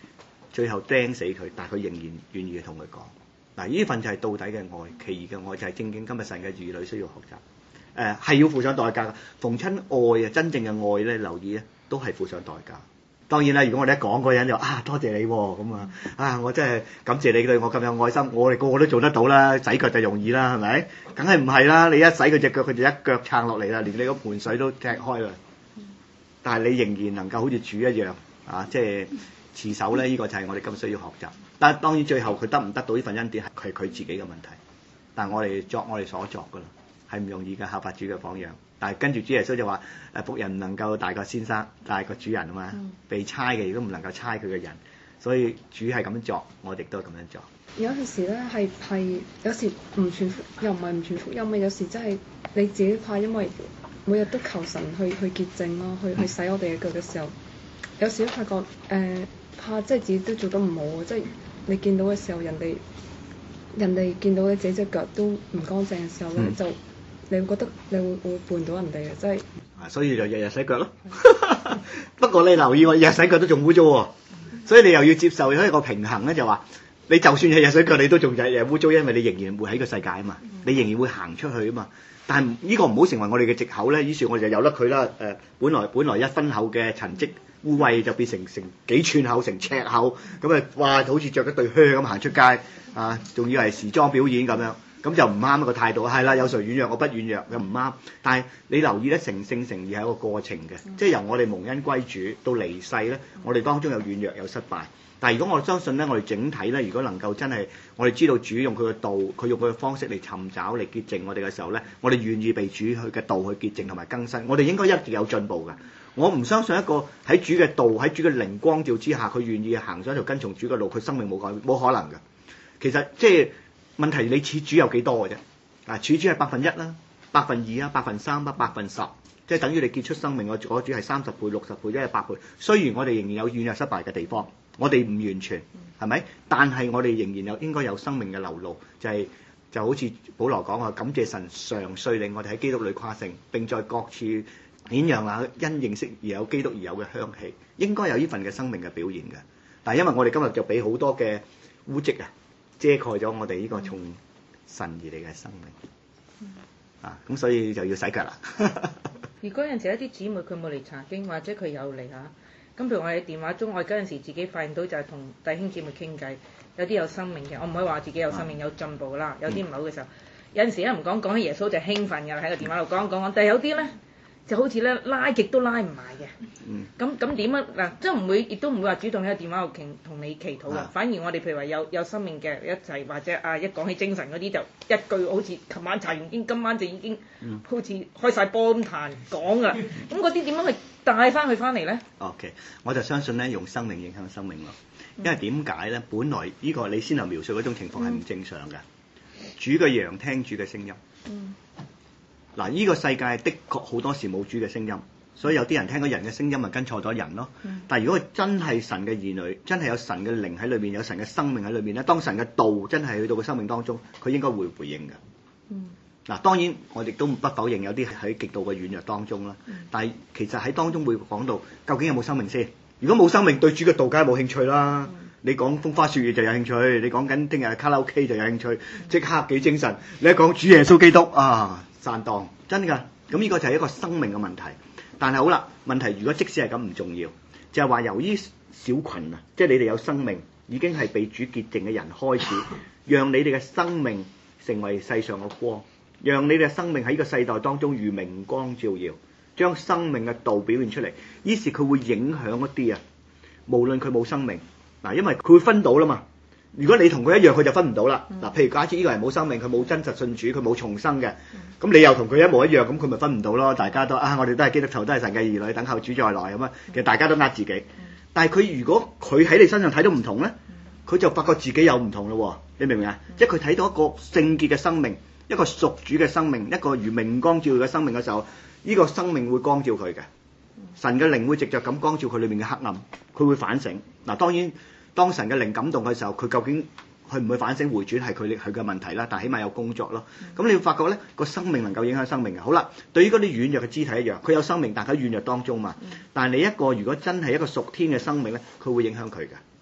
最後釘死佢，但係佢仍然願意同佢講。嗱，呢份就係到底嘅愛，其餘嘅愛就係正經今日神嘅兒女需要學習。誒、呃、係要付上代價嘅，逢親愛啊，真正嘅愛咧，留意咧，都係付上代價。當然啦，如果我哋一講嗰個人就啊多謝你咁啊，啊我真係感謝你對我咁有愛心，我哋個個都做得到啦，洗腳就容易啦，係咪？梗係唔係啦，你一洗佢隻腳，佢就一腳撐落嚟啦，連你個盆水都踢開啦。但係你仍然能夠好似主一樣啊，即係持守咧，呢、這個就係我哋咁需要學習。但係當然最後佢得唔得到呢份恩典係佢佢自己嘅問題。但係我哋作我哋所作㗎啦，係唔容易嘅，效法主嘅榜樣。但係跟住主耶穌就話：誒僕人唔能夠大過先生，大過主人啊嘛。嗯、被差嘅亦都唔能夠差佢嘅人。所以主係咁樣作，我哋都係咁樣做。 有陣時咧係係有時唔傳福又唔係唔傳福音嘅，有時真係你自己怕，因為每日都求神去去潔淨咯，去去洗我哋嘅腳嘅時候，有時都發覺誒、呃、怕即係自己都做得唔好，即係你見到嘅時候，人哋人哋見到你自己隻腳都唔乾淨嘅時候咧，嗯、就你會覺得你會會絆到人哋嘅，即係。 所以就日日洗腳咯。不過你留意我日日洗腳都仲污糟喎，所以你又要接受一個平衡咧，就話你就算日日洗腳，你都仲日日污糟，因為你仍然會喺個世界啊嘛，你仍然會行出去啊嘛。但係呢個唔好成為我哋嘅藉口咧，於是我哋就由得佢啦。誒、呃，本來本來一分厚嘅塵跡污穢就變成成幾寸厚，成尺厚，咁啊，哇！好似着一對靴咁行出街啊，仲要係時裝表演咁樣，咁就唔啱一個態度。係啦，有時候軟弱，我不軟弱又唔啱。但係你留意咧，成聖成義係一個過程嘅，嗯、即係由我哋蒙恩歸主到離世咧，我哋當中有軟弱有失敗。但係如果我相信咧，我哋整體咧，如果能夠真係我哋知道主用佢嘅道，佢用佢嘅方式嚟尋找嚟潔淨我哋嘅時候咧，我哋願意被主佢嘅道去潔淨同埋更新，我哋應該一直有進步嘅。我唔相信一個喺主嘅道喺主嘅靈光照之下，佢願意行上一條跟從主嘅路，佢生命冇改冇可能嘅。其實即係問題，你似主有幾多嘅啫？啊，似主係百分一啦，百分二啊，百分三啊，百分十，即係等於你結出生命，我我主係三十倍、六十倍、一百倍。雖然我哋仍然有軟弱失敗嘅地方。我哋唔完全係咪？但係我哋仍然有應該有生命嘅流露，就係、是、就好似保羅講話，感謝神常率領我哋喺基督裏誇勝，並在各處顯揚那因認識而有基督而有嘅香氣，應該有呢份嘅生命嘅表現嘅。但係因為我哋今日就俾好多嘅污跡啊遮蓋咗我哋呢個從神而嚟嘅生命啊，咁所以就要洗腳啦。 如果有陣時一啲姊妹佢冇嚟查經，或者佢有嚟嚇。咁譬如我喺電話中，我嗰陣時自己發現到就係同弟兄姊妹傾偈，有啲有生命嘅，我唔可以話自己有生命有進步啦，有啲唔好嘅時候，有陣時咧唔講講起耶穌就興奮㗎啦，喺個電話度講講講，但係有啲咧就好似咧拉極都拉唔埋嘅，咁咁點啊嗱，即係唔會亦都唔會話主動喺個電話度傾同你祈禱嘅，反而我哋譬如話有有生命嘅一齊，或者啊一講起精神嗰啲就一句好似琴晚查完經，今晚就已經好似開晒波咁彈講㗎，咁嗰啲點樣去帶翻佢翻嚟咧 ？OK， 我就相信咧，用生命影響生命咯。因為點解咧？本來呢、呢個你先頭描述嗰種情況係唔正常嘅。嗯、主嘅羊聽主嘅聲音。嗱、嗯，呢、呢個世界的確好多時冇主嘅聲音，所以有啲人聽到人嘅聲音咪跟錯咗人咯。嗯、但係如果佢真係神嘅兒女，真係有神嘅靈喺裏面，有神嘅生命喺裏面咧，當神嘅道真係去到個生命當中，佢應該會回應嘅。嗯嗱，當然我哋都不否認有啲喺極度嘅軟弱當中啦。但係其實喺當中會講到究竟有冇生命先？如果冇生命，對主嘅道梗係冇興趣啦。你講風花雪月就有興趣，你講緊聽日卡拉 OK 就有興趣，即刻幾精神。你一講主耶穌基督啊，散檔真㗎。咁呢個就係一個生命嘅問題。但係好啦，問題如果即使係咁唔重要，就係話由於小群啊，即係你哋有生命已經係被主潔淨嘅人開始，讓你哋嘅生命成為世上嘅光。讓你哋嘅生命喺呢個世代當中如明光照耀，將生命嘅道表現出嚟。於是佢會影響一啲啊，無論佢冇生命嗱，因為佢會分到啦嘛。如果你同佢一樣，佢就分唔到啦。嗱，譬如假設呢個人冇生命，佢冇真實信主，佢冇重生嘅，咁你又同佢一模一樣，咁佢咪分唔到咯？大家都啊，我哋都係基督徒，都係神嘅兒女，等候主再來咁啊。其實大家都呃自己，但係佢如果佢喺你身上睇到唔同咧，佢就發覺自己有唔同咯。你明唔明啊？即係佢睇到一個聖潔嘅生命。一個屬主嘅生命，一個如明光照耀嘅生命嘅時候，呢、這個生命會光照佢嘅，神嘅靈會藉着咁光照佢裏面嘅黑暗，佢會反省。嗱，當然當神嘅靈感動嘅時候，佢究竟佢唔會反省回轉係佢佢嘅問題啦，但係起碼有工作咯。咁、嗯、你會發覺咧，個生命能夠影響生命嘅。好啦，對於嗰啲軟弱嘅肢體一樣，佢有生命，但係喺軟弱當中嘛。但係你一個如果真係一個屬天嘅生命咧，佢會影響佢嘅。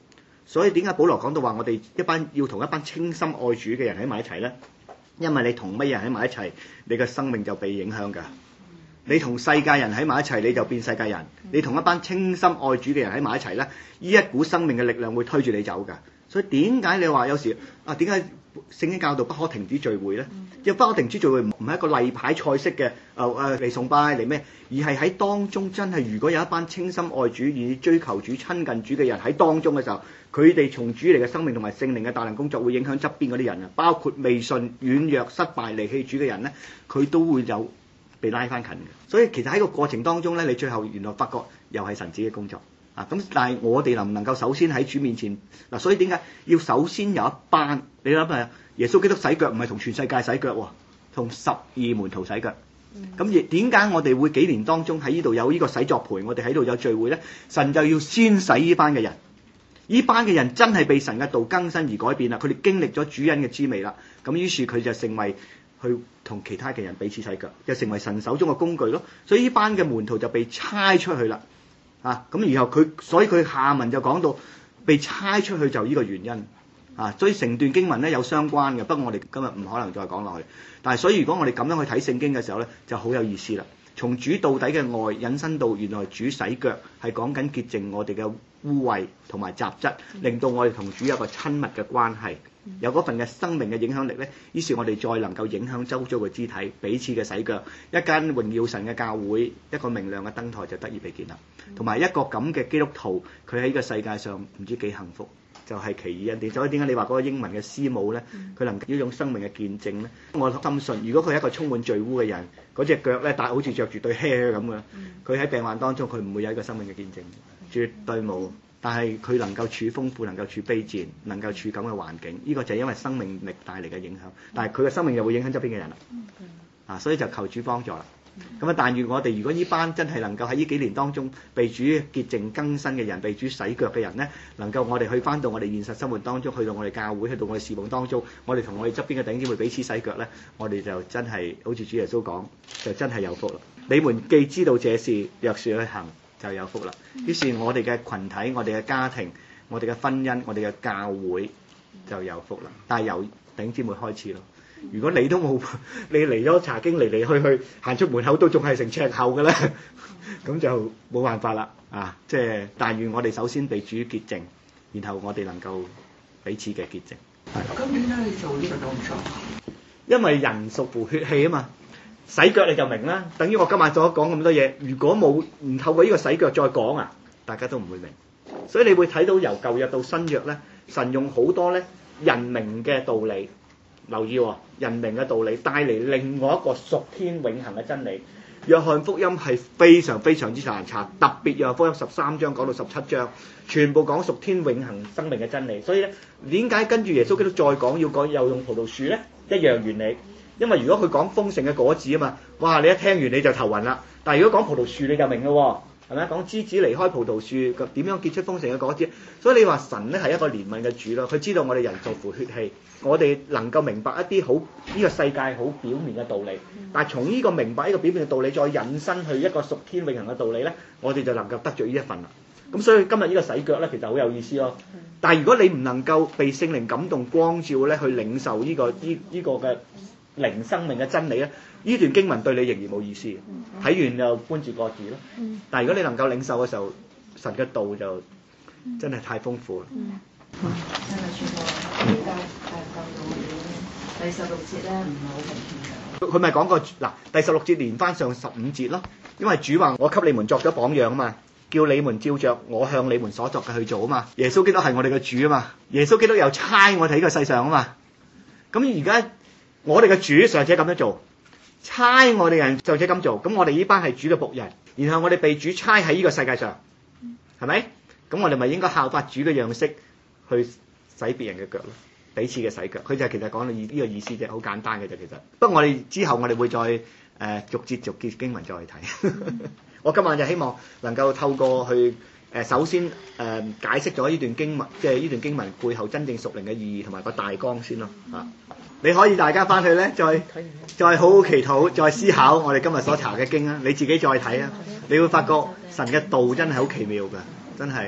所以點解保羅講到話我哋一班要同一班清心愛主嘅人喺埋一齊咧？因為你同乜嘢人喺埋一齊，你嘅生命就被影響㗎。你同世界人喺埋一齊，你就變世界人；你同一班清心愛主嘅人喺埋一齊咧，呢一股生命嘅力量會推住你走㗎。所以點解你話有時啊？點解聖經教導不可停止聚會咧？因為不可停止聚會唔係一個例牌賽式嘅誒誒嚟崇拜嚟咩，而係喺當中真係如果有一班清心愛主以追求主親近主嘅人喺當中嘅時候，佢哋從主嚟嘅生命同埋聖靈嘅大能工作會影響側邊嗰啲人啊，包括未信、軟弱、失敗、離棄主嘅人咧，佢都會有被拉翻近嘅。所以其實喺個過程當中咧，你最後原來發覺又係神子嘅工作。啊！咁但係我哋能唔能夠首先喺主面前嗱？所以點解要首先有一班？你諗下，耶穌基督洗腳唔係同全世界洗腳喎，同十二門徒洗腳。咁亦點解我哋會幾年當中喺呢度有呢個洗作陪？我哋喺度有聚會咧，神就要先洗呢班嘅人。呢班嘅人真係被神嘅道更新而改變啦，佢哋經歷咗主恩嘅滋味啦。咁於是佢就成為去同其他嘅人彼此洗腳，就成為神手中嘅工具咯。所以呢班嘅門徒就被差出去啦。啊，咁然後佢，所以佢下文就講到被差出去就呢個原因啊，所以成段經文咧有相關嘅，不過我哋今日唔可能再講落去。但係所以如果我哋咁樣去睇聖經嘅時候咧，就好有意思啦。從主到底嘅愛引申到原來主洗腳係講緊潔淨我哋嘅污穢同埋雜質，令到我哋同主有個親密嘅關係，有嗰份嘅生命嘅影響力咧。於是我哋再能夠影響周遭嘅肢體，彼此嘅洗腳，一間榮耀神嘅教會，一個明亮嘅燈台就得以被建立，同埋一個咁嘅基督徒，佢喺呢個世界上唔知幾幸福。就係其異人哋，所以點解你話嗰個英文嘅師母咧，佢能夠呢種生命嘅見證咧？我深信，如果佢係一個充滿罪污嘅人，嗰隻腳咧，但好似着住對靴咁嘅，佢喺病患當中，佢唔會有一個生命嘅見證，絕對冇。但係佢能夠處豐富，能夠處卑賤，能夠處咁嘅環境，呢、這個就係因為生命力帶嚟嘅影響。但係佢嘅生命又會影響側邊嘅人啦。啊，所以就求主幫助啦。咁啊！但願我哋如果呢班真係能夠喺呢幾年當中被主潔淨更新嘅人，被主洗腳嘅人呢，能夠我哋去返到我哋現實生活當中，去到我哋教會，去到我哋侍奉當中，我哋同我哋側邊嘅弟兄姊妹彼此洗腳呢，我哋就真係好似主耶穌講，就真係有福啦。你們既知道這事，若是去行，就有福啦。於是我哋嘅群體、我哋嘅家庭、我哋嘅婚姻、我哋嘅教會就有福啦。但係由弟兄姊妹開始咯。如果你都冇，你嚟咗查經嚟嚟去去行出門口都仲係成尺厚嘅咧，咁就冇辦法啦啊！即係但願我哋首先被主潔淨，然後我哋能夠彼此嘅潔淨。 咁點解你做呢個動作？ 因為人屬乎血氣啊嘛，洗腳你就明啦。等於我今晚所講咁多嘢，如果冇唔透過呢個洗腳再講啊，大家都唔會明。所以你會睇到由舊約到新約咧，神用好多咧人明嘅道理。留意喎、哦，人明嘅道理帶嚟另外一個屬天永恆嘅真理。約翰福音係非常非常之難查，特別約翰福音十三章講到十七章，全部講屬天永恆生命嘅真理。所以咧，點解跟住耶穌基督再講要講又用葡萄樹咧？一樣原理。因為如果佢講豐盛嘅果子啊嘛，哇！你一聽完你就頭暈啦。但係如果講葡萄樹你就明咯喎，係咪？講枝子離開葡萄樹點樣結出豐盛嘅果子？所以你話神咧係一個憐憫嘅主咯，佢知道我哋人屬乎血氣。我哋能夠明白一啲好呢個世界好表面嘅道理，但係從呢個明白呢個表面嘅道理，再引申去一個屬天永恆嘅道理咧，我哋就能夠得著呢一份啦。咁所以今日呢個洗腳咧，其實好有意思咯。但係如果你唔能夠被聖靈感動光照咧，去領受呢個呢呢個嘅靈生命嘅真理咧，呢段經文對你仍然冇意思。睇完就搬字過紙咯。但係如果你能夠領受嘅時候，神嘅道就真係太豐富啦。 真係全部比較誒教導我哋第十六節咧，唔係好明顯嘅。 佢咪講過嗱，第十六節連翻上十五節咯，因為主話我給你們作咗榜樣啊嘛，叫你們照着我向你們所作嘅去做啊嘛。耶穌基督係我哋嘅主啊嘛，耶穌基督又差我哋喺呢個世上啊嘛。咁而家我哋嘅主尚且咁樣做，差我哋人尚且咁做，咁我哋呢班係主嘅僕人，然後我哋被主差喺呢個世界上，係咪？咁我哋咪應該效法主嘅樣式去洗別人嘅腳咯，彼此嘅洗腳。佢就其實講到呢個意思啫，好簡單嘅啫。其實不過我哋之後我哋會再誒、呃、逐節逐節經文再去睇。我今晚就希望能夠透過去誒、呃、首先誒、呃、解釋咗呢段經文，即係呢段經文背後真正屬靈嘅意義同埋個大綱先咯嚇。你可以大家翻去咧，再再好好祈禱，再思考我哋今日所查嘅經啊。你自己再睇啊，你會發覺神嘅道真係好奇妙㗎，真係。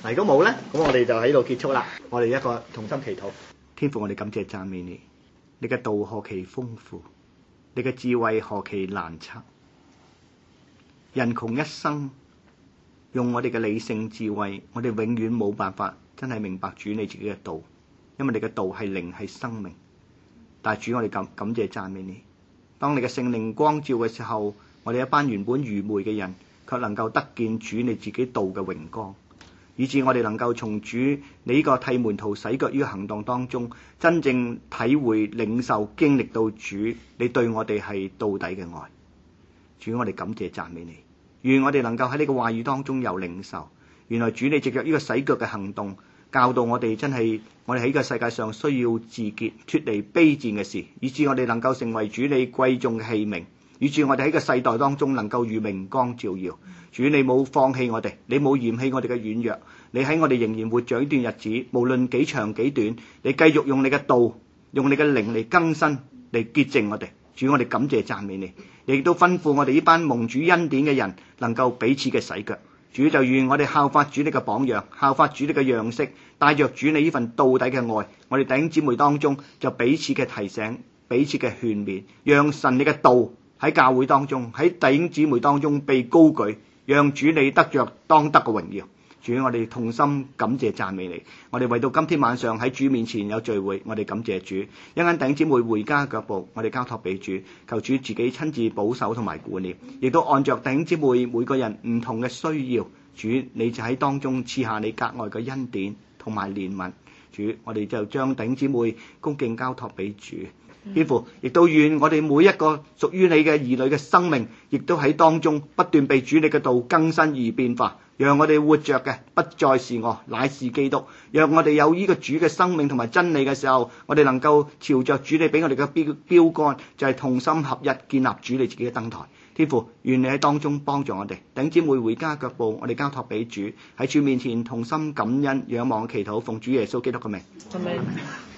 嗱，如果冇咧，咁我哋就喺度結束啦。我哋一個同心祈禱，天父，我哋感謝讚美你，你嘅道何其豐富，你嘅智慧何其難測。人窮一生，用我哋嘅理性智慧，我哋永遠冇辦法真係明白主你自己嘅道，因為你嘅道係靈係生命。但係主，我哋感感謝讚美你，當你嘅聖靈光照嘅時候，我哋一班原本愚昧嘅人，卻能夠得見主你自己道嘅榮光，以致我哋能夠從主你呢個替門徒洗腳呢個行動當中，真正體會領受經歷到主你對我哋係到底嘅愛。主，我哋感謝讚美你，願我哋能夠喺呢個話語當中有領受，原來主你藉着呢個洗腳嘅行動教導我哋，真係我哋喺呢個世界上需要自潔脫離卑賤嘅事，以致我哋能夠成為主你貴重嘅器皿，以致我哋喺個世代當中能夠如明光照耀。主你冇放棄我哋，你冇嫌棄我哋嘅軟弱，你喺我哋仍然活着呢段日子，無論幾長幾短，你繼續用你嘅道，用你嘅靈嚟更新嚟潔淨我哋。主，我哋感謝讚美你，亦都吩咐我哋呢班蒙主恩典嘅人能夠彼此嘅洗腳。主，就願我哋效法主你嘅榜樣，效法主你嘅樣式，帶着主你呢份到底嘅愛，我哋弟兄姊妹當中就彼此嘅提醒，彼此嘅勸勉，讓神你嘅道喺教會當中，喺弟兄姊妹當中被高舉，讓主你得着當得嘅榮耀。主，我哋同心感謝讚美你，我哋為到今天晚上喺主面前有聚會，我哋感謝主。一陣弟兄姊妹回家腳步，我哋交託俾主，求主自己親自保守同埋管念，亦都按着弟兄姊妹每個人唔同嘅需要，主你就喺當中賜下你格外嘅恩典同埋憐憫。主，我哋就將弟兄姊妹恭敬交託俾主。天父，亦都願我哋每一個屬於你嘅兒女嘅生命，亦都喺當中不斷被主你嘅道更新而變化，讓我哋活着嘅不再是我，乃是基督。讓我哋有呢個主嘅生命同埋真理嘅時候，我哋能夠朝着主你俾我哋嘅標標杆，就係同心合一建立主你自己嘅燈台。天父，願你喺當中幫助我哋，弟兄姊妹回家腳步，我哋交託俾主，喺主面前同心感恩仰望祈禱，奉主耶穌基督嘅名。 係咪？